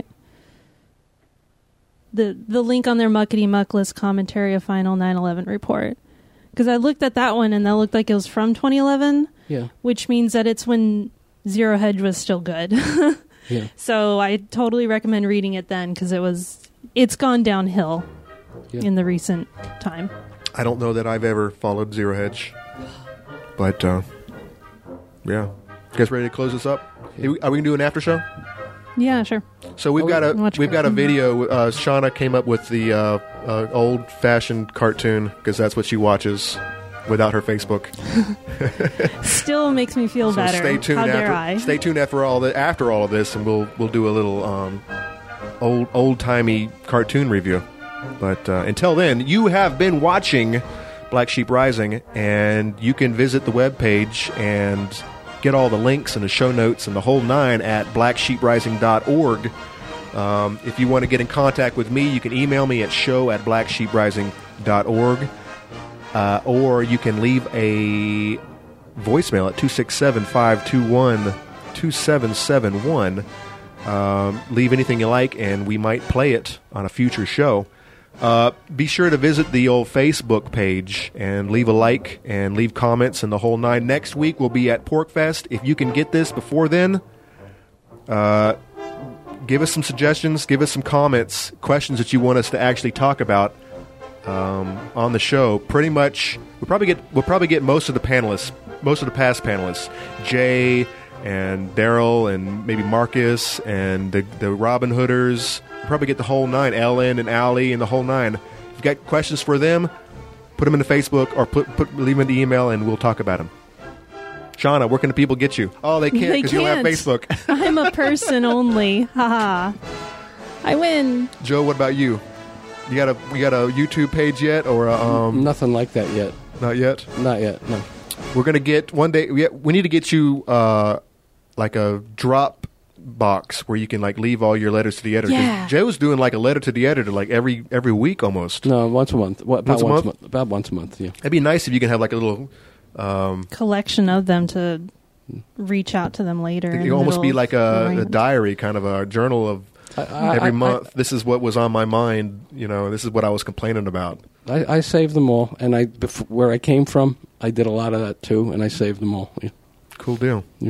Speaker 7: The the link on their muckety muckless commentary of final nine eleven report. Because I looked at that one and that looked like it was from twenty eleven,
Speaker 6: yeah,
Speaker 7: which means that it's when Zero Hedge was still good.
Speaker 6: yeah.
Speaker 7: So I totally recommend reading it then because it was it's gone downhill
Speaker 6: Yeah.
Speaker 7: in the recent time.
Speaker 5: I don't know that I've ever followed Zero Hedge, but uh, yeah. You guys ready to close this up? Are we going to do an after show?
Speaker 7: Yeah, sure.
Speaker 5: So we've
Speaker 6: Oh,
Speaker 5: got a
Speaker 7: watch
Speaker 5: we've got a
Speaker 7: cartoon.
Speaker 5: video. Uh, Shauna came up with the uh, uh, old fashioned cartoon because that's what she watches without her Facebook.
Speaker 7: Still makes me feel
Speaker 5: So
Speaker 7: better.
Speaker 5: stay tuned
Speaker 7: How dare
Speaker 5: after
Speaker 7: I?
Speaker 5: stay tuned after all the after all of this, and we'll we'll do a little um, old old timey cartoon review. But uh, until then, you have been watching Black Sheep Rising, and you can visit the webpage and get all the links and the show notes and the whole nine at black sheep rising dot org. Um, if you want to get in contact with me, you can email me at show at black sheep rising dot org, uh, or you can leave a voicemail at two six seven, five two one, two seven seven one. Um, leave anything you like, and we might play it on a future show. Uh, be sure to visit the old Facebook page and leave a like and leave comments and the whole nine. Next week we'll be at PorkFest. If you can get this before then, uh, give us some suggestions, give us some comments, questions that you want us to actually talk about um, on the show. Pretty much, we'll probably get we'll probably get most of the panelists, most of the past panelists, Jay and Daryl and maybe Marcus and the the Robin Hooders. We'll probably get the whole nine, Ellen and Allie and the whole nine. If you've got questions for them, put them into Facebook or put, put leave them in the email, and we'll talk about them. Shauna, where can the people get you? Oh, they can't
Speaker 7: They
Speaker 5: because you don't have
Speaker 7: can't.
Speaker 5: Facebook.
Speaker 7: I'm a person only. Haha. I win.
Speaker 5: Joe, what about you? You got a you got a YouTube page yet, or a, um,
Speaker 6: Nothing like that yet.
Speaker 5: not yet?
Speaker 6: Not yet. No.
Speaker 5: We're gonna get one day. We, we need to get you uh, like a drop box where you can like leave all your letters to the editor. 'Cause
Speaker 7: Yeah.
Speaker 5: Joe's doing like a letter to the editor like every every week almost.
Speaker 6: No, once a month. What, about
Speaker 5: Once a
Speaker 6: once,
Speaker 5: month?
Speaker 6: a month? About once a month. Yeah.
Speaker 5: It'd be nice if you can have like a little.
Speaker 7: Collection of them to reach out to them later. in
Speaker 5: It
Speaker 7: the
Speaker 5: almost be
Speaker 7: middle
Speaker 5: like
Speaker 7: of
Speaker 5: a, a
Speaker 7: the
Speaker 5: diary, kind of a journal of
Speaker 6: I, I,
Speaker 5: every
Speaker 6: I,
Speaker 5: month. This is what was on my mind. You know, this is what I was complaining about.
Speaker 6: I, I saved them all, and I bef- where I came from, I did a lot of that too, and I saved them all. Yeah.
Speaker 5: Cool deal.
Speaker 6: Yeah.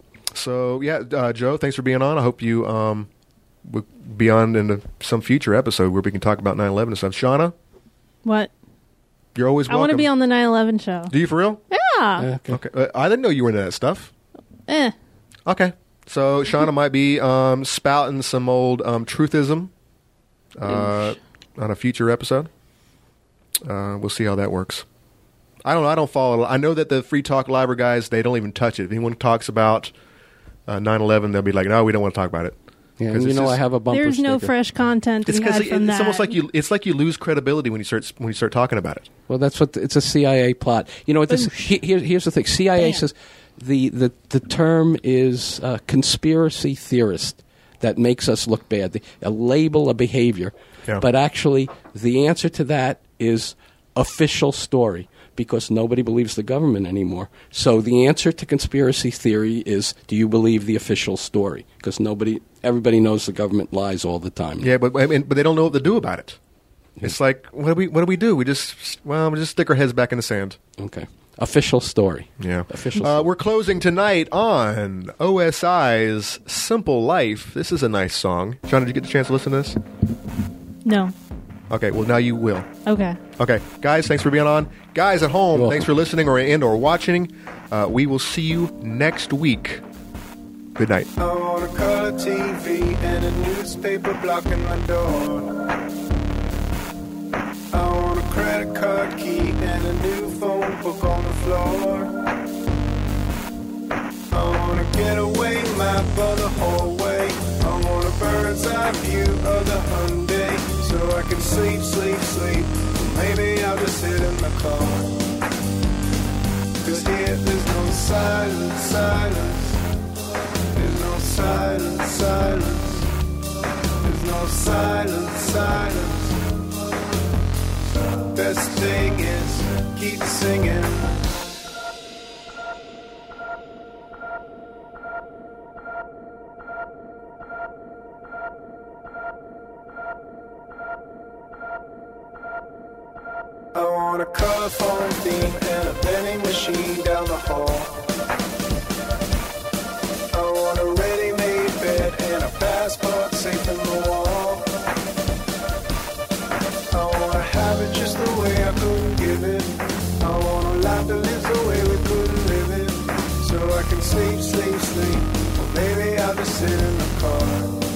Speaker 5: So yeah, uh, Joe, thanks for being on. I hope you um, will be on in some future episode where we can talk about nine eleven and stuff. Shauna,
Speaker 7: What?
Speaker 5: you're always
Speaker 7: I
Speaker 5: welcome.
Speaker 7: want to be on the nine eleven show.
Speaker 5: Do you for real?
Speaker 7: Yeah.
Speaker 6: Yeah, okay.
Speaker 5: Okay. Uh, I didn't know you were into that stuff.
Speaker 7: Eh.
Speaker 5: Okay. So Shauna might be um, spouting some old um, truthism uh, on a future episode. Uh, we'll see how that works. I don't know. I don't follow. I know that the Free Talk Library guys, they don't even touch it. If anyone talks about uh, nine eleven, they'll be like, no, we don't want to talk about it.
Speaker 6: Yeah,
Speaker 5: 'Cause
Speaker 6: and you
Speaker 5: it's
Speaker 6: know
Speaker 5: just-
Speaker 6: I have a bumper
Speaker 7: There's no
Speaker 6: sticker.
Speaker 7: fresh content to
Speaker 5: It's
Speaker 7: be
Speaker 5: because
Speaker 7: had
Speaker 5: it,
Speaker 7: from
Speaker 5: it's
Speaker 7: that.
Speaker 5: almost like you. It's like you lose credibility when you start when you start talking about it.
Speaker 6: Well, that's what it's a C I A plot. You know what? This, he, here, here's the thing. C I A
Speaker 7: Bam.
Speaker 6: says the, the the term is uh, conspiracy theorist. That makes us look bad. The, a label, a behavior,
Speaker 5: Yeah.
Speaker 6: but actually, the answer to that is official story because nobody believes the government anymore. So the answer to conspiracy theory is: do you believe the official story? Because nobody, everybody knows the government lies all the time.
Speaker 5: Yeah, but I mean, but they don't know what to do about it. It's like, what do we what do we do? We just well, we just stick our heads back in the sand.
Speaker 6: Okay. Official story.
Speaker 5: Yeah.
Speaker 6: Official
Speaker 5: Uh,
Speaker 6: story.
Speaker 5: we're closing tonight on O S I's Simple Life. This is a nice song. John, did you get the chance to listen to this?
Speaker 7: No.
Speaker 5: Okay, well, now you will.
Speaker 7: Okay.
Speaker 5: Okay, guys, thanks for being on. Guys at home,
Speaker 6: You're
Speaker 5: thanks for listening or and or watching. Uh, we will see you next week. Good night.
Speaker 9: I want a color T V and a newspaper blocking my door. I want a credit card key and a new phone book on the floor. I want a getaway map of the hallway. I want a bird's eye view of the Hyundai, so I can sleep, sleep, sleep. Maybe I'll just sit in the car. Cause here there's no silence, silence. There's no silence, silence. There's no silence, silence. Best thing is keep singing. I want a color phone theme and a vending machine down the hall. I want a ready-made bed and a passport safe in the wall. I wanna have it just the way I couldn't give it. I want a life that lives the way we couldn't live it. So I can sleep, sleep, sleep. Or maybe I'll just sit in the car.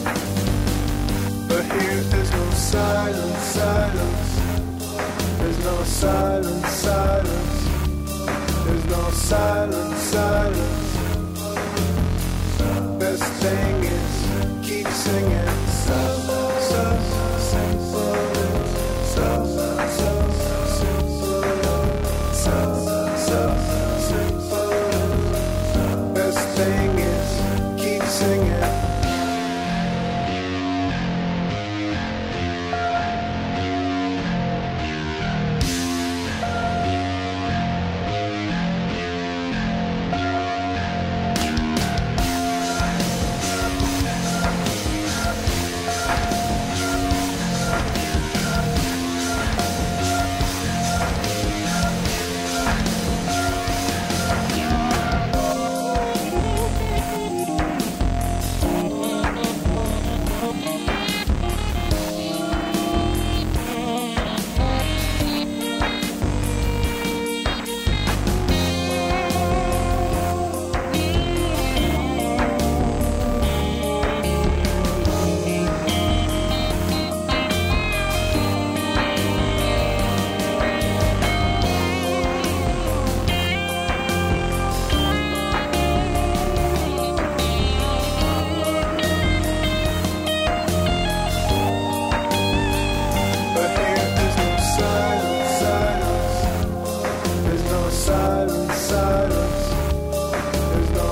Speaker 9: But here there's no silence, silence. There's no silence, silence. There's no silence, silence. Best thing is keep singing. So, so, simple. So, so, simple. So, so, simple. Best thing is keep singing.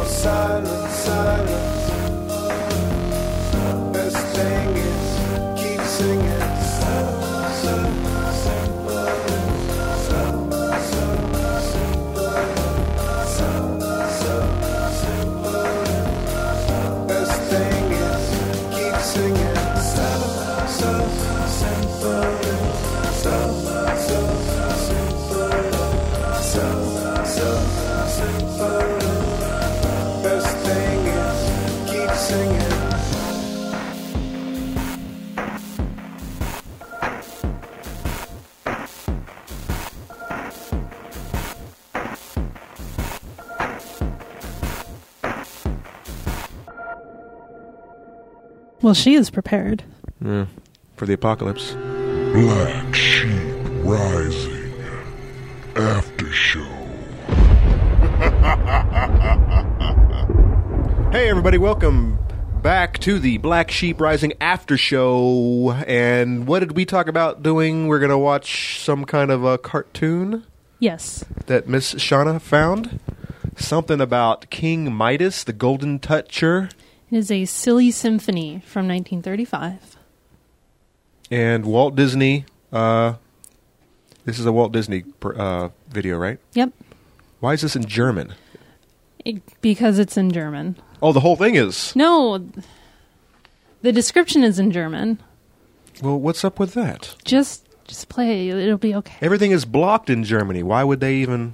Speaker 9: silence, silence. Best thing is keep singing. So, so simple. So, so simple. So, so simple. Best thing is keep singing. So, so simple. So, so simple. So, so simple. Best thing is keep singing.
Speaker 7: Well, she is prepared.
Speaker 5: Yeah, for the apocalypse.
Speaker 10: Black Sheep Rising After Show.
Speaker 5: Hey, everybody, welcome back to the Black Sheep Rising After Show. And what did we talk about doing? We're going to watch some kind of a cartoon
Speaker 7: Yes.
Speaker 5: that Miss Shauna found. Something about King Midas, the Golden Toucher.
Speaker 7: It is a silly symphony from nineteen thirty-five.
Speaker 5: And Walt Disney. Uh, this is a Walt Disney per- uh, video, right?
Speaker 7: Yep.
Speaker 5: Why is this in German?
Speaker 7: It, because it's in German.
Speaker 5: Oh, the whole thing is.
Speaker 7: No. The description is in German.
Speaker 5: Well, what's up with that?
Speaker 7: Just just play. It'll be okay.
Speaker 5: Everything is blocked in Germany. Why would they even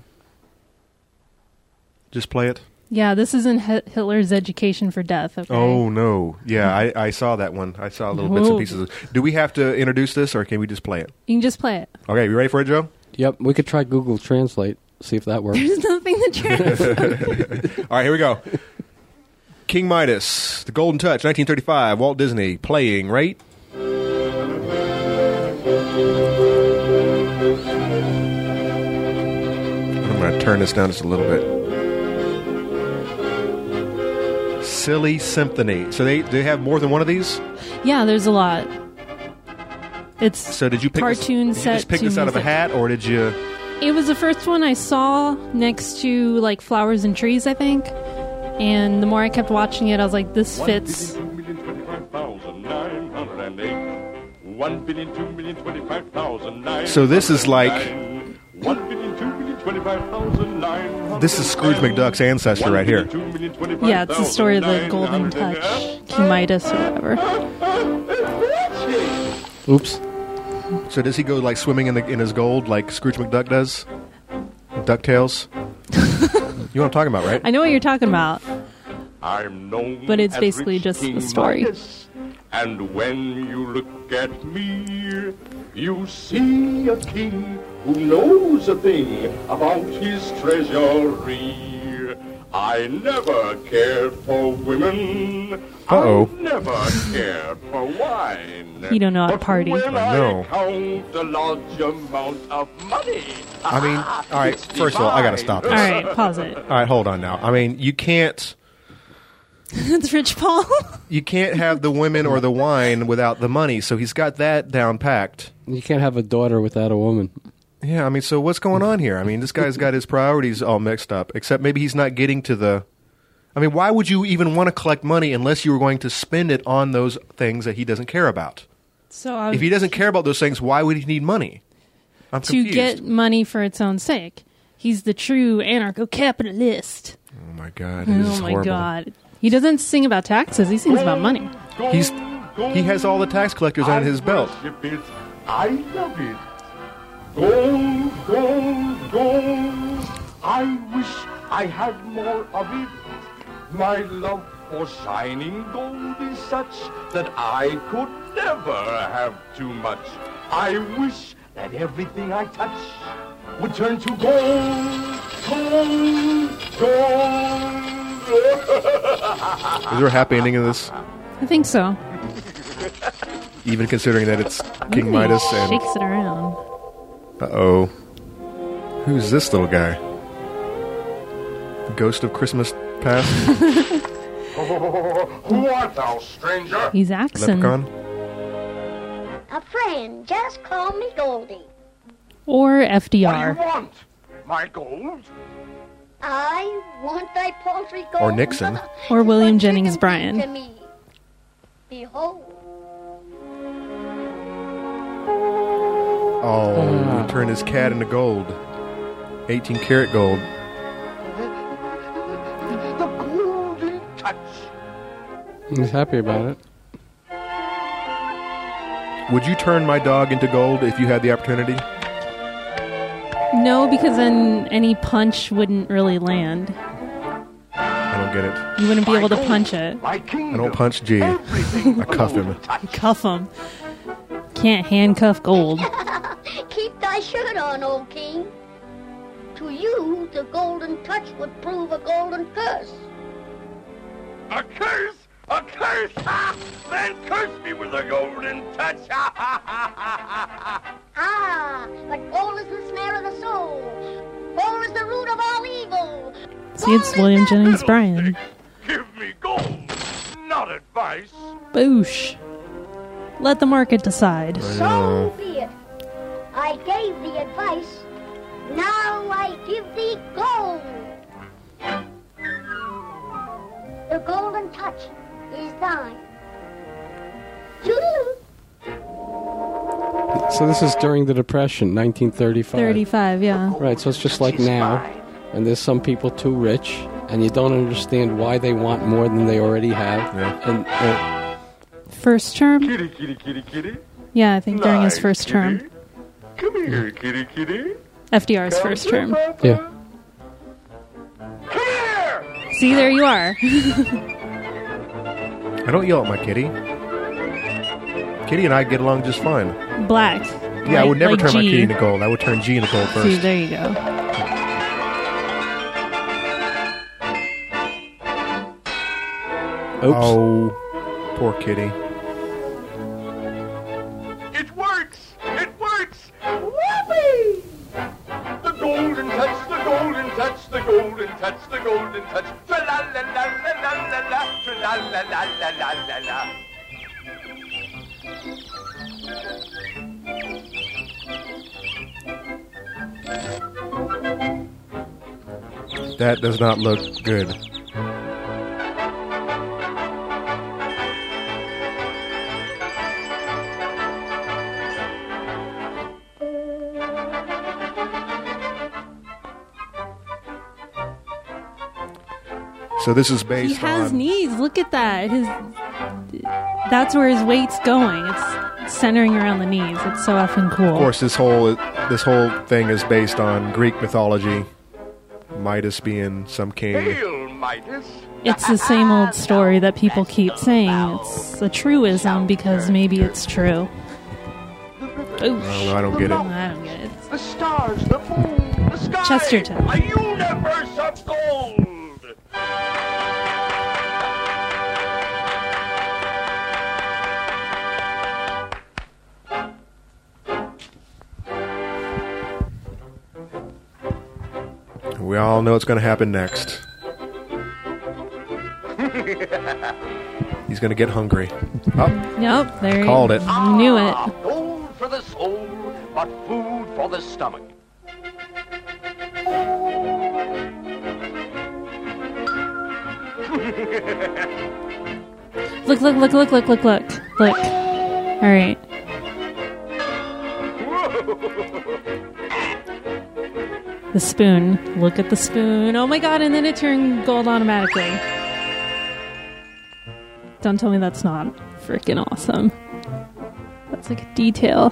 Speaker 5: just play it?
Speaker 7: Yeah, this isn't Hi- Hitler's Education for Death. Okay.
Speaker 5: Oh, no. Yeah, I, I saw that one. I saw little bits and
Speaker 7: Whoa.
Speaker 5: pieces. Do we have to introduce this, or can we just play it?
Speaker 7: You can just play it.
Speaker 5: Okay, you ready for it, Joe?
Speaker 6: Yep, we could try Google Translate, see if that works.
Speaker 7: There's nothing to translate.
Speaker 5: All right, here we go. King Midas, The Golden Touch, nineteen thirty-five, Walt Disney, playing right. I'm going to turn this down just a little bit. Silly Symphony. So they they have more than one of these?
Speaker 7: Yeah, there's a lot. It's
Speaker 5: So did you pick
Speaker 7: cartoon
Speaker 5: this, did
Speaker 7: set
Speaker 5: you just pick
Speaker 7: to
Speaker 5: this out of a
Speaker 7: music.
Speaker 5: hat, or did you?
Speaker 7: It was the first one I saw next to like Flowers and Trees, I think. And the more I kept watching it, I was like, this fits.
Speaker 10: One billion two million twenty-five thousand nine hundred eight. One billion two million twenty-five thousand nine.
Speaker 5: So this is like
Speaker 10: One billion two million twenty-five thousand nine.
Speaker 5: this is Scrooge McDuck's ancestor right here.
Speaker 7: Yeah, it's the story of the Golden Touch, King Midas or whatever.
Speaker 6: Oops.
Speaker 5: So does he go like swimming in the in his gold like Scrooge McDuck does? DuckTales. You know what I'm talking about, right?
Speaker 7: I know what you're talking about.
Speaker 10: I'm known
Speaker 7: But it's
Speaker 10: as
Speaker 7: basically
Speaker 10: Rich
Speaker 7: just the
Speaker 10: King
Speaker 7: story.
Speaker 10: Midas. And when you look at me, you see a king who knows a thing about his treasury. I never cared for women.
Speaker 5: Uh-oh.
Speaker 10: I never cared for wine.
Speaker 7: You don't know how to
Speaker 10: But
Speaker 7: party.
Speaker 10: when
Speaker 5: I know.
Speaker 10: count a large amount of money.
Speaker 5: I mean, all right. First of all, I got to stop
Speaker 7: All
Speaker 5: this.
Speaker 7: right, pause it.
Speaker 5: All right, hold on now. I mean, you can't
Speaker 7: It's Rich Paul.
Speaker 5: you can't have the women or the wine without the money. So he's got that down packed.
Speaker 6: You can't have a daughter without a woman.
Speaker 5: Yeah, I mean, so what's going on here? I mean, this guy's got his priorities all mixed up. Except maybe he's not getting to the. I mean, why would you even want to collect money unless you were going to spend it on those things that he doesn't care about?
Speaker 7: So I
Speaker 5: If he doesn't care about those things, why would he need money? I'm
Speaker 7: to
Speaker 5: confused.
Speaker 7: get money for its own sake. He's the true anarcho-capitalist.
Speaker 5: Oh my god! This
Speaker 7: Oh
Speaker 5: is
Speaker 7: my
Speaker 5: horrible.
Speaker 7: god. He doesn't sing about taxes, he sings about money.
Speaker 5: He's he has all the tax collectors on his belt.
Speaker 10: worship it. I love it. Gold, gold, gold. I wish I had more of it. My love for shining gold is such that I could never have too much. I wish that everything I touch would turn to gold, gold, gold.
Speaker 5: Is there a happy ending of this?
Speaker 7: I think so.
Speaker 5: Even considering that it's King Midas
Speaker 7: He
Speaker 5: and
Speaker 7: shakes it around.
Speaker 5: uh oh, who's this little guy? Ghost of Christmas Past?
Speaker 10: Who art thou, stranger?
Speaker 7: He's accent.
Speaker 5: Leprechaun?
Speaker 11: A friend, just call me Goldie.
Speaker 7: Or F D
Speaker 10: What do you
Speaker 7: R.
Speaker 10: want? My gold?
Speaker 11: I want thy paltry gold.
Speaker 5: Or Nixon.
Speaker 7: Or William
Speaker 11: But
Speaker 7: Jennings
Speaker 11: chicken
Speaker 7: Bryan.
Speaker 11: To me. Behold.
Speaker 5: Oh, he turned his cat into gold. eighteen karat gold.
Speaker 10: The golden touch.
Speaker 6: He's happy about it.
Speaker 5: Would you turn my dog into gold if you had the opportunity?
Speaker 7: No, because then any punch wouldn't really land.
Speaker 5: I don't get it.
Speaker 7: You wouldn't be able to punch it.
Speaker 5: I don't punch G. I cuff him.
Speaker 7: Cuff him. Can't handcuff gold.
Speaker 11: Keep thy shirt on, old king. To you, the golden touch would prove a golden curse.
Speaker 10: A curse? A curse? Ha! Then curse me with a golden touch.
Speaker 11: Ah, but gold is the snare of the soul. Gold is the root of all evil.
Speaker 7: See, it's William Jennings Bryan.
Speaker 10: Give me gold, not advice.
Speaker 7: Boosh. Let the market decide.
Speaker 11: So be it. I gave thee advice. Now I give thee gold. The golden touch is thine. Toodaloo.
Speaker 6: So this is during the Depression, nineteen thirty-five.
Speaker 7: thirty-five, yeah.
Speaker 6: Right, so it's just like now, and there's some people too rich, and you don't understand why they want more than they already have.
Speaker 5: Yeah.
Speaker 6: And uh,
Speaker 7: First term?
Speaker 10: Kitty, kitty, kitty, kitty.
Speaker 7: Yeah, I think during his
Speaker 10: Nice,
Speaker 7: first term.
Speaker 10: kitty. Come here, kitty, kitty.
Speaker 7: F D R's first term.
Speaker 6: yeah,
Speaker 10: Come here!
Speaker 7: See, there you are.
Speaker 5: I don't yell at my kitty. Kitty and I get along just fine.
Speaker 7: Black.
Speaker 5: Yeah, I would never
Speaker 7: like
Speaker 5: turn my
Speaker 7: G.
Speaker 5: kitty into gold. I would turn G into gold
Speaker 7: See,
Speaker 5: first.
Speaker 7: there you go.
Speaker 6: oops.
Speaker 5: Oh, poor kitty.
Speaker 10: It works! It works! Whoopee! The golden touch, the golden touch, the golden touch, the golden touch. Tra-la-la-la-la-la-la-la, tra-la-la-la-la-la-la.
Speaker 5: That does not look good. So this is
Speaker 7: He
Speaker 5: based
Speaker 7: has
Speaker 5: on...
Speaker 7: knees. Look at that. His That's where his weight's going. It's centering around the knees. It's so effing cool.
Speaker 5: Of course, this whole this whole thing is based on Greek mythology. Midas being some king.
Speaker 10: Hail, Midas!
Speaker 7: It's the same old story that people keep saying. It's a truism because maybe it's true.
Speaker 5: I don't know, I don't get it.
Speaker 7: I don't get it.
Speaker 10: The stars, the moon, the sky.
Speaker 7: Chesterton.
Speaker 10: A universe of gold.
Speaker 5: We all know what's going to happen next. He's going to get hungry. Oh,
Speaker 7: Yep, there you
Speaker 5: called it.
Speaker 7: You knew it.
Speaker 10: Gold for the soul, but food for the stomach.
Speaker 7: Look, look, look, look, look, look, look. Look. All right. The spoon. Look at the spoon. Oh my god, and then it turned gold automatically. Don't tell me that's not freaking awesome. That's like a detail.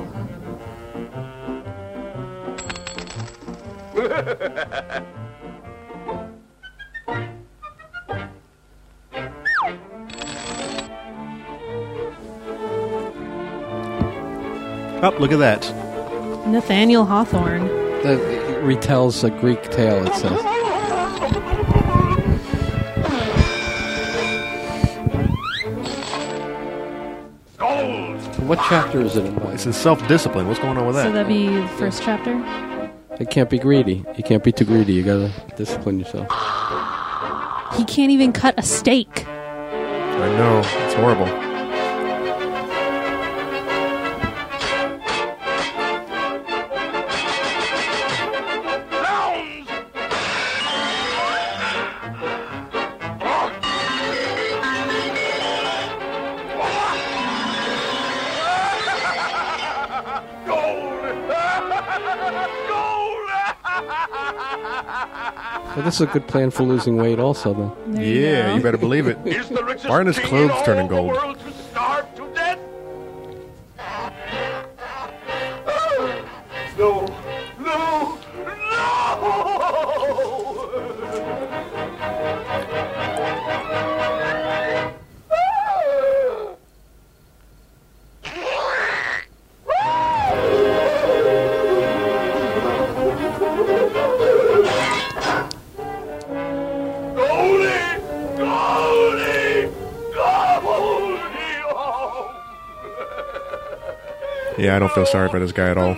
Speaker 5: Oh, look at that.
Speaker 7: Nathaniel Hawthorne.
Speaker 6: That retells a Greek tale, it says.
Speaker 10: Gold!
Speaker 6: What chapter is it in?
Speaker 5: This is self-discipline. What's going on with that?
Speaker 7: So that'd be the first chapter?
Speaker 6: It can't be greedy. You can't be too greedy. You gotta discipline yourself.
Speaker 7: He can't even cut a steak.
Speaker 5: I know. It's horrible.
Speaker 6: Well, this is a good plan for losing weight also, then.
Speaker 7: There you
Speaker 5: Yeah,
Speaker 7: go.
Speaker 5: you better believe it.
Speaker 10: Is the richest
Speaker 5: Why aren't his
Speaker 10: king
Speaker 5: clothes
Speaker 10: in all
Speaker 5: turning
Speaker 10: the
Speaker 5: gold?
Speaker 10: world to starve to death? No, no, Goldie! Goldie! Goldie! Oh.
Speaker 5: Yeah, I don't feel sorry for this guy at all.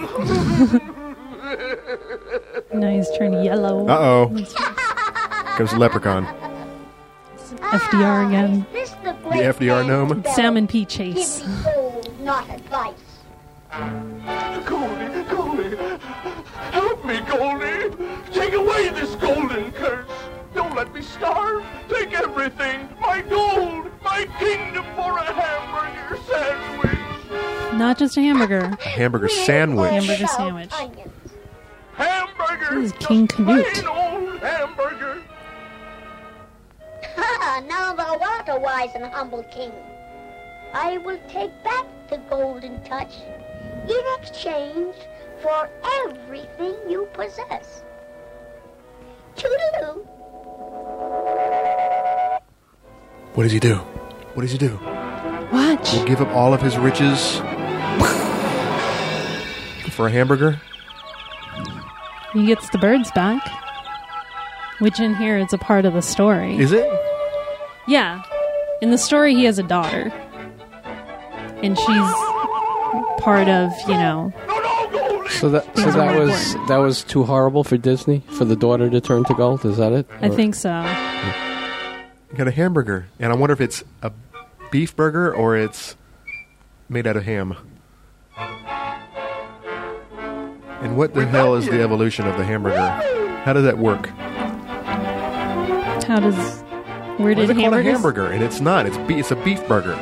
Speaker 7: Now he's turned yellow.
Speaker 5: Uh-oh. Comes the leprechaun.
Speaker 7: F D R again.
Speaker 11: This the
Speaker 5: The
Speaker 11: great
Speaker 5: F D R
Speaker 11: man
Speaker 5: gnome.
Speaker 11: Bell.
Speaker 7: Salmon P.
Speaker 11: Give
Speaker 7: Chase.
Speaker 11: me gold, not advice.
Speaker 10: Goldie, Goldie, help me, Goldie. Take away this golden curse. Don't let me starve. Take everything. My gold, my kingdom for a hamburger sandwich.
Speaker 7: Not just a hamburger.
Speaker 5: A hamburger sandwich.
Speaker 7: Hamburger sandwich.
Speaker 10: Hamburger.
Speaker 7: This is King Canute.
Speaker 10: Plain old hamburger.
Speaker 11: Ha! Now thou art a wise and humble king. I will take back the golden touch in exchange for everything you possess. Toodaloo.
Speaker 5: What does he do? What does he do?
Speaker 7: Watch.
Speaker 5: We'll give up all of his riches for a hamburger?
Speaker 7: He gets the birds back. Which in here is a part of the story.
Speaker 5: Is it?
Speaker 7: Yeah. In the story, he has a daughter. And she's part of, you know...
Speaker 6: So that so
Speaker 7: Things are
Speaker 6: that
Speaker 7: more
Speaker 6: was
Speaker 7: important.
Speaker 6: that was too horrible for Disney for the daughter to turn to gold. Is that it?
Speaker 7: I
Speaker 6: Or-
Speaker 7: think so.
Speaker 5: You got a hamburger. And I wonder if it's a beef burger or it's made out of ham. And what the hell is the evolution of the hamburger? How does that work?
Speaker 7: How does... Where
Speaker 5: Why
Speaker 7: did
Speaker 5: is it called a
Speaker 7: hamburgers...
Speaker 5: hamburger? And it's not. It's be- it's a beef burger.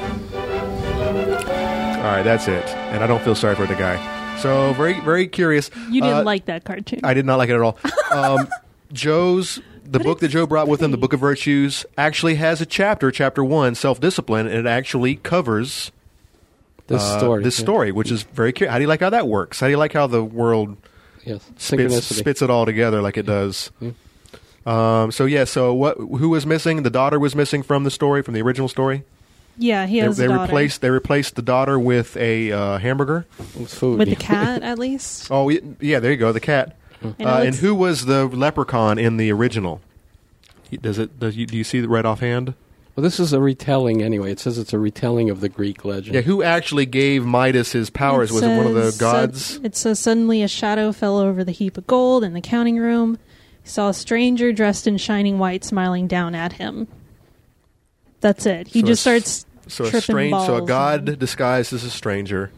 Speaker 5: All right, that's it. And I don't feel sorry for the guy. So very very curious.
Speaker 7: You didn't
Speaker 5: Uh,
Speaker 7: like that cartoon.
Speaker 5: I did not like it at all. Um, Joe's the book that Joe brought with him, the Book of Virtues, actually has a chapter, chapter one, self-discipline, and it actually covers
Speaker 6: This
Speaker 5: uh,
Speaker 6: story.
Speaker 5: This
Speaker 6: yeah.
Speaker 5: story, which is very curious. How do you like how that works? How do you like how the world
Speaker 6: Yes.
Speaker 5: spits,
Speaker 6: Synchronicity.
Speaker 5: spits it all together like it does? Um, so yeah, so what? Who was missing? The daughter was missing from the story, from the original story.
Speaker 7: Yeah, he
Speaker 5: They,
Speaker 7: has
Speaker 5: they
Speaker 7: a daughter.
Speaker 5: replaced they replaced the daughter with a uh, hamburger.
Speaker 6: With food.
Speaker 7: With
Speaker 6: yeah.
Speaker 7: the cat, at least.
Speaker 5: Oh yeah, yeah, there you go, the cat.
Speaker 7: And it
Speaker 5: Uh, and
Speaker 7: looks-
Speaker 5: who was the leprechaun in the original? Does it? Does you, do you see it right offhand?
Speaker 6: Well, this is a retelling anyway. It says it's a retelling of the Greek legend.
Speaker 5: Yeah, who actually gave Midas his powers? was it one of the
Speaker 7: says,
Speaker 5: gods?
Speaker 7: sud- it says suddenly a shadow fell over the heap of gold in the counting room. He saw a stranger dressed in shining white smiling down at him. That's it. He
Speaker 5: So
Speaker 7: just
Speaker 5: a s-
Speaker 7: starts
Speaker 5: So a
Speaker 7: tripping
Speaker 5: strange,
Speaker 7: balls.
Speaker 5: so a god
Speaker 7: and-
Speaker 5: disguised as a stranger,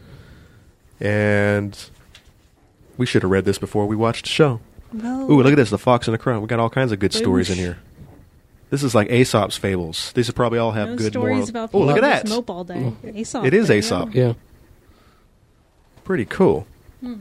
Speaker 5: and we should have read this before we watched the show.
Speaker 7: No.
Speaker 5: Ooh, look at this, the Fox and the Crow. We got all kinds of good stories in
Speaker 7: Boosh.
Speaker 5: here. This is like Aesop's fables. These would probably all have
Speaker 7: No
Speaker 5: good
Speaker 7: stories
Speaker 5: morals.
Speaker 7: about
Speaker 5: Oh, look at
Speaker 7: people
Speaker 5: that!
Speaker 7: just mope all day. Aesop.
Speaker 5: It is
Speaker 7: there you
Speaker 5: Aesop.
Speaker 7: go.
Speaker 6: Yeah.
Speaker 5: Pretty cool.
Speaker 7: Hmm.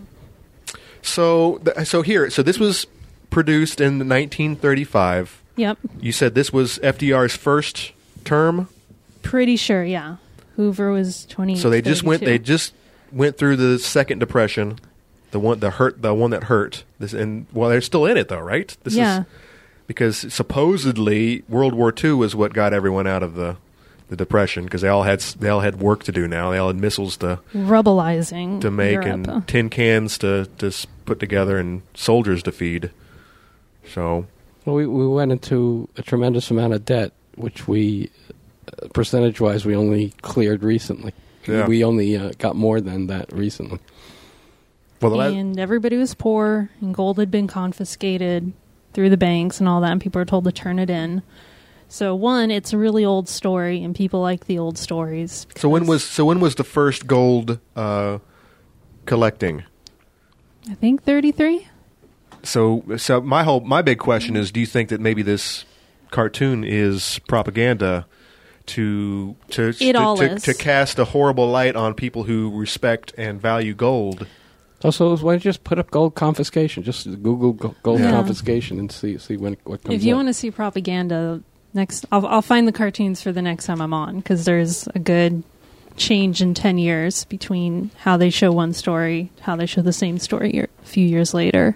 Speaker 5: So, th- so here, so this was produced in nineteen thirty-five.
Speaker 7: Yep.
Speaker 5: You said this was F D R's first term.
Speaker 7: Pretty sure, yeah. Hoover was twenty.
Speaker 5: So they just went. They
Speaker 7: thirty-two.
Speaker 5: just went through the second depression, the one, the hurt, the one that hurt. This, and well, they're still in it though, right? This
Speaker 7: Yeah.
Speaker 5: is because supposedly World War Two was what got everyone out of the the depression because they all had s- they all had work to do now. They all had missiles to
Speaker 7: Rubbleizing
Speaker 5: to make
Speaker 7: Europe.
Speaker 5: and tin cans to to s- put together and soldiers to feed. So
Speaker 6: Well, we we went into a tremendous amount of debt, which we, uh, percentage-wise, we only cleared recently.
Speaker 5: Yeah.
Speaker 6: We only uh, got more than that recently.
Speaker 5: well, the la-
Speaker 7: and everybody was poor, and gold had been confiscated through the banks and all that, and people were told to turn it in. So, one, it's a really old story, and people like the old stories.
Speaker 5: so when
Speaker 7: because
Speaker 5: was so when was the first gold uh, collecting?
Speaker 7: I think thirty-three?
Speaker 5: So, so my whole my big question is: do you think that maybe this cartoon is propaganda to to
Speaker 7: It
Speaker 5: to,
Speaker 7: all
Speaker 5: to,
Speaker 7: is.
Speaker 5: to cast a horrible light on people who respect and value gold?
Speaker 6: Also, why don't you just put up gold confiscation? Just Google go- gold
Speaker 7: Yeah.
Speaker 6: confiscation and see see when what comes
Speaker 7: If you
Speaker 6: up.
Speaker 7: want to see propaganda, next I'll, I'll find the cartoons for the next time I'm on, because there's a good change in ten years between how they show one story, how they show the same story year, a few years later.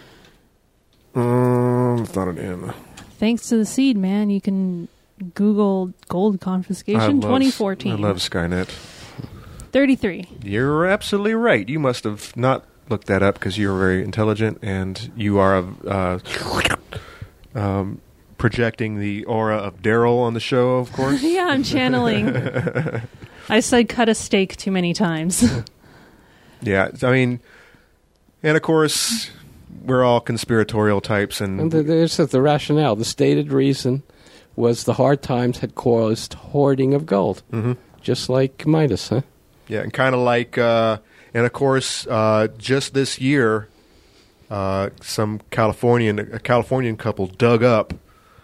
Speaker 5: Um, it's not an M.
Speaker 7: Thanks to the seed, man, you can Google gold
Speaker 5: I
Speaker 7: confiscation
Speaker 5: love-
Speaker 7: twenty fourteen.
Speaker 5: I love Skynet.
Speaker 7: thirty-three.
Speaker 5: You're absolutely right. You must have not looked that up because you're very intelligent and you are uh, um, projecting the aura of Daryl on the show, of course.
Speaker 7: Yeah, I'm channeling. I said cut a steak too many times.
Speaker 5: Yeah, I mean, and of course, we're all conspiratorial types, and,
Speaker 6: And the, there's the rationale. The stated reason was the hard times had caused hoarding of gold,
Speaker 5: Mhm.
Speaker 6: just like Midas, huh?
Speaker 5: yeah, and kind of like, uh, and of course, uh, just this year, uh, some Californian a Californian couple dug up,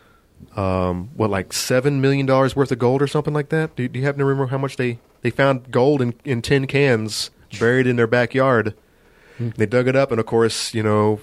Speaker 5: um, what like seven million dollars worth of gold or something like that. Do, do you happen to remember how much they they found gold in in tin cans buried in their backyard?
Speaker 6: Hmm.
Speaker 5: They dug it up, and of course, you know,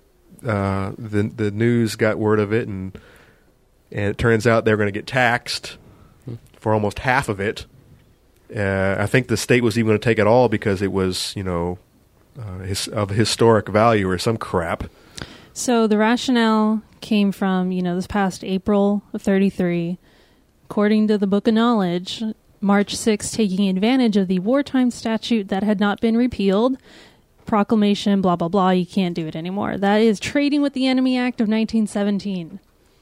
Speaker 5: uh, the the news got word of it, and and it turns out they're going to get taxed for almost half of it. Uh, I think the state was even going to take it all because it was, you know, uh, his, of historic value or some crap.
Speaker 7: So the rationale came from, you know, this past April of thirty-three. According to the Book of Knowledge, March sixth, taking advantage of the wartime statute that had not been repealed, proclamation, blah, blah, blah, you can't do it anymore. That is Trading with the Enemy Act of nineteen seventeen.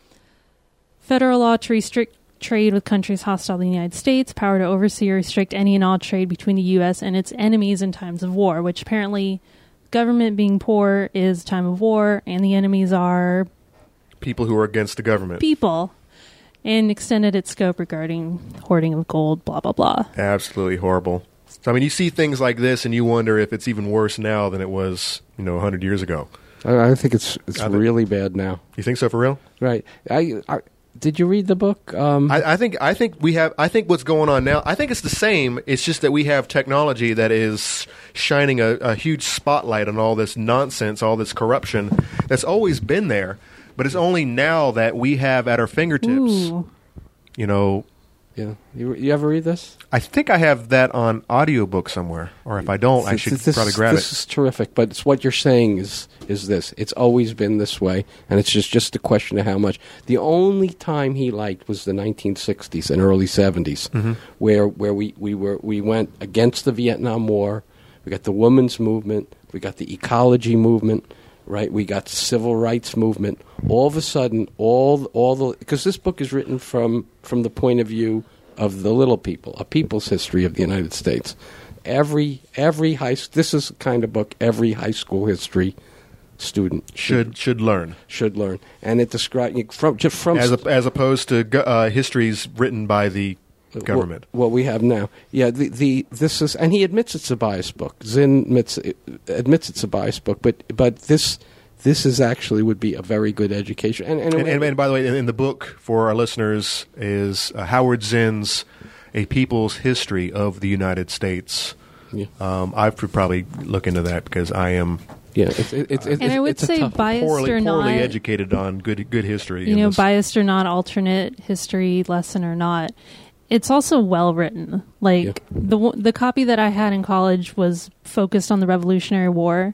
Speaker 7: Federal law to restrict trade with countries hostile to the United States, power to oversee or restrict any and all trade between the U S and its enemies in times of war, which apparently government being poor is time of war, and the enemies are
Speaker 5: People who are against the government.
Speaker 7: people, and extended its scope regarding hoarding of gold, blah, blah, blah.
Speaker 5: Absolutely horrible. So, I mean, you see things like this and you wonder if it's even worse now than it was, you know, one hundred years ago.
Speaker 6: I, I think it's it's
Speaker 5: I think-
Speaker 6: really bad now.
Speaker 5: You think so for real?
Speaker 6: Right. I, I did you read the book? Um,
Speaker 5: I, I think I think we have. I think what's going on now. I think it's the same. It's just that we have technology that is shining a, a huge spotlight on all this nonsense, all this corruption that's always been there. But it's only now that we have at our fingertips.
Speaker 7: Ooh.
Speaker 5: You know.
Speaker 6: yeah. You, you ever read this?
Speaker 5: I think I have that on audiobook somewhere, or if I don't, I
Speaker 6: This-
Speaker 5: should
Speaker 6: this,
Speaker 5: probably grab
Speaker 6: this
Speaker 5: it.
Speaker 6: is terrific, but it's what you're saying is is this. It's always been this way, and it's just, just a question of how much. The only time he liked was the nineteen sixties and early seventies,
Speaker 5: Mm-hmm.
Speaker 6: where where we, we were we went against the Vietnam War. We got the women's movement. We got the ecology movement. Right, we got the civil rights movement. All of a sudden, all all the because this book is written from from the point of view of the little people, a people's history of the United States. Every every high this is the kind of book every high school history student
Speaker 5: Should should learn
Speaker 6: should learn, and it describes from just from
Speaker 5: as a, as opposed to go- uh, histories written by the government.
Speaker 6: What, what we have now, yeah. The, the this is, and he admits it's a biased book. Zinn admits, admits it's a biased book, but but this this is actually would be a very good education. And and,
Speaker 5: And, and, and by the way, in, in the book for our listeners is uh, Howard Zinn's "A People's History of the United States."
Speaker 6: Yeah.
Speaker 5: Um, I should probably look into that because I am
Speaker 6: yeah, it's it's, it's,
Speaker 7: And I would
Speaker 6: it's a
Speaker 7: say
Speaker 6: tough-
Speaker 7: biased
Speaker 5: poorly,
Speaker 7: or not,
Speaker 5: poorly educated on good good history.
Speaker 7: you
Speaker 5: in
Speaker 7: know,
Speaker 5: this.
Speaker 7: biased or not, alternate history lesson or not, it's also well written. Like
Speaker 6: Yeah.
Speaker 7: the w- the copy that I had in college was focused on the Revolutionary War,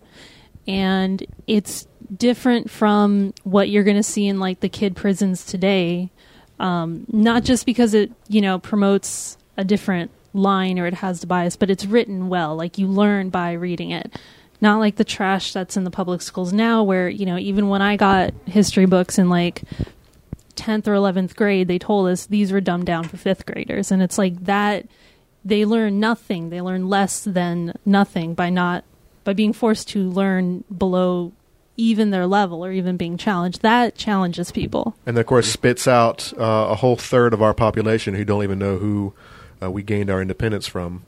Speaker 7: and it's different from what you're going to see in like the kid prisons today. Um, not just because it you know promotes a different line or it has the bias, but it's written well. Like you learn by reading it. Not like the trash that's in the public schools now, where you know even when I got history books in like tenth or eleventh grade, they told us these were dumbed down for fifth graders. And it's like that they learn nothing. They learn less than nothing by not by being forced to learn below even their level or even being challenged. That challenges people.
Speaker 5: And of course spits out uh, a whole third of our population who don't even know who uh, we gained our independence from.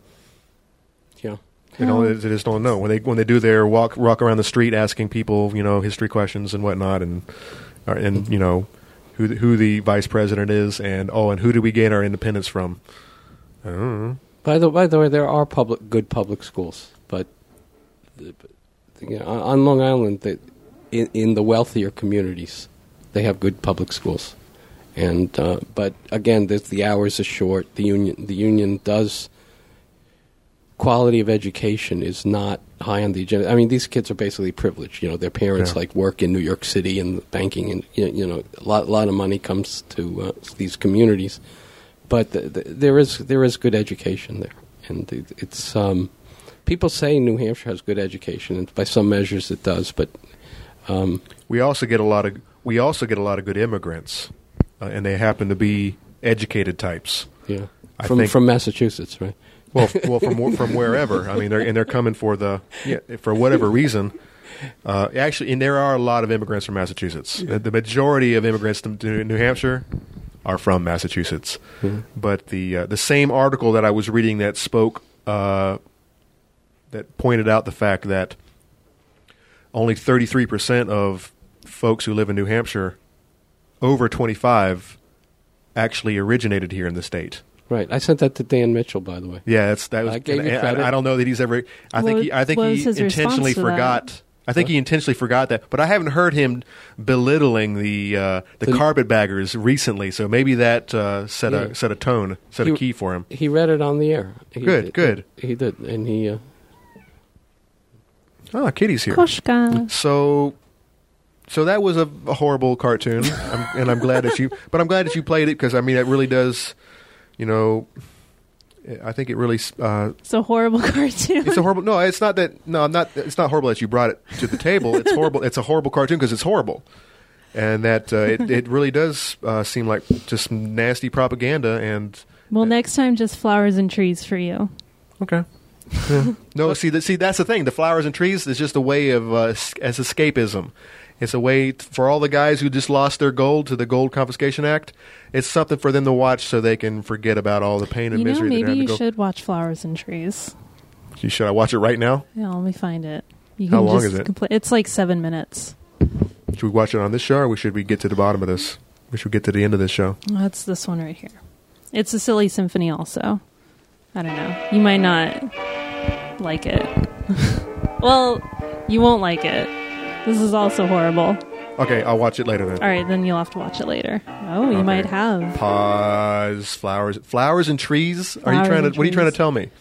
Speaker 6: Yeah.
Speaker 5: They, don't, they just don't know when they when they do their walk walk around the street asking people you know history questions and whatnot and uh, and you know who the, who the vice president is and oh and who did we gain our independence from? I don't know.
Speaker 6: By the by the way, there are public good public schools, but you know, on Long Island, that in, in the wealthier communities, they have good public schools. And uh, but again, the, the hours are short. The union the union does quality of education is not high on the agenda. I mean, these kids are basically privileged. You know, their parents
Speaker 5: Yeah.
Speaker 6: like work in New York City and banking, and you know, you know a lot, lot of money comes to uh, these communities. But the, the, there is there is good education there, and it, it's um, people say New Hampshire has good education, and by some measures it does. But um,
Speaker 5: we also get a lot of we also get a lot of good immigrants, uh, and they happen to be educated types.
Speaker 6: Yeah,
Speaker 5: I
Speaker 6: from
Speaker 5: think,
Speaker 6: from Massachusetts, right?
Speaker 5: Well, f- well, from wh- from wherever. I mean, they're and they're coming for the yeah, for whatever reason. Uh, actually, and there are a lot of immigrants from Massachusetts. The, the majority of immigrants to, to New Hampshire are from Massachusetts.
Speaker 6: Mhm.
Speaker 5: But the uh, the same article that I was reading that spoke uh, that pointed out the fact that only thirty-three percent of folks who live in New Hampshire over twenty-five actually originated here in the state.
Speaker 6: Right. I sent that to Dan Mitchell, by the way.
Speaker 5: Yeah, it's that was.
Speaker 6: I gave you
Speaker 5: and
Speaker 6: credit.
Speaker 5: I, I don't know that he's ever. I think.
Speaker 7: What-
Speaker 5: He, I think
Speaker 7: what
Speaker 5: he
Speaker 7: was his
Speaker 5: intentionally
Speaker 7: response to that?
Speaker 5: forgot. I think he intentionally forgot that, but I haven't heard him belittling the uh, the,
Speaker 6: The-
Speaker 5: carpetbaggers recently. So maybe that uh, set
Speaker 6: Yeah.
Speaker 5: a set a tone, set
Speaker 6: He-
Speaker 5: a key for him.
Speaker 6: He read it on the air. He
Speaker 5: Good,
Speaker 6: did-
Speaker 5: good.
Speaker 6: He did, and he. Uh,
Speaker 5: Oh, Kitty's here.
Speaker 7: Koshka.
Speaker 5: So, so that was a, a horrible cartoon, I'm, and I'm glad that you. But I'm glad that you played it because I mean it really does. You know, I think it really. Uh,
Speaker 7: It's a horrible cartoon.
Speaker 5: It's a horrible. No, it's not that. No, I'm not. It's not horrible that you brought it to the table. It's horrible. It's a horrible cartoon because it's horrible, and that uh, it it really does uh, seem like just nasty propaganda. And
Speaker 7: Well, next time, just flowers and trees for you.
Speaker 5: okay, yeah. no, see, that see, that's the thing. The flowers and trees is just a way of uh, es- as escapism. It's a way t- for all the guys who just lost their gold to the Gold Confiscation Act. It's something for them to watch so they can forget about all the pain and
Speaker 7: You know,
Speaker 5: misery. that
Speaker 7: maybe
Speaker 5: they
Speaker 7: you
Speaker 5: have to go.
Speaker 7: should watch Flowers and Trees.
Speaker 5: Should I watch it right now?
Speaker 7: Yeah, let me find it. You
Speaker 5: How
Speaker 7: can
Speaker 5: long
Speaker 7: just
Speaker 5: is it?
Speaker 7: compla- it's like seven minutes.
Speaker 5: Should we watch it on this show, or we should we get to the bottom of this? We should get to the end of this show.
Speaker 7: That's this one right here. It's a silly symphony also. I don't know. You might not like it. Well, you won't like it. This is also horrible.
Speaker 5: Okay, I'll watch it later then.
Speaker 7: All right, then you'll have to watch it later. Oh, you
Speaker 5: Okay.
Speaker 7: might have.
Speaker 5: Pause. Flowers. Flowers and trees. Are
Speaker 7: Flowers
Speaker 5: you trying to?
Speaker 7: and
Speaker 5: What are you trying to
Speaker 7: trees.
Speaker 5: tell me?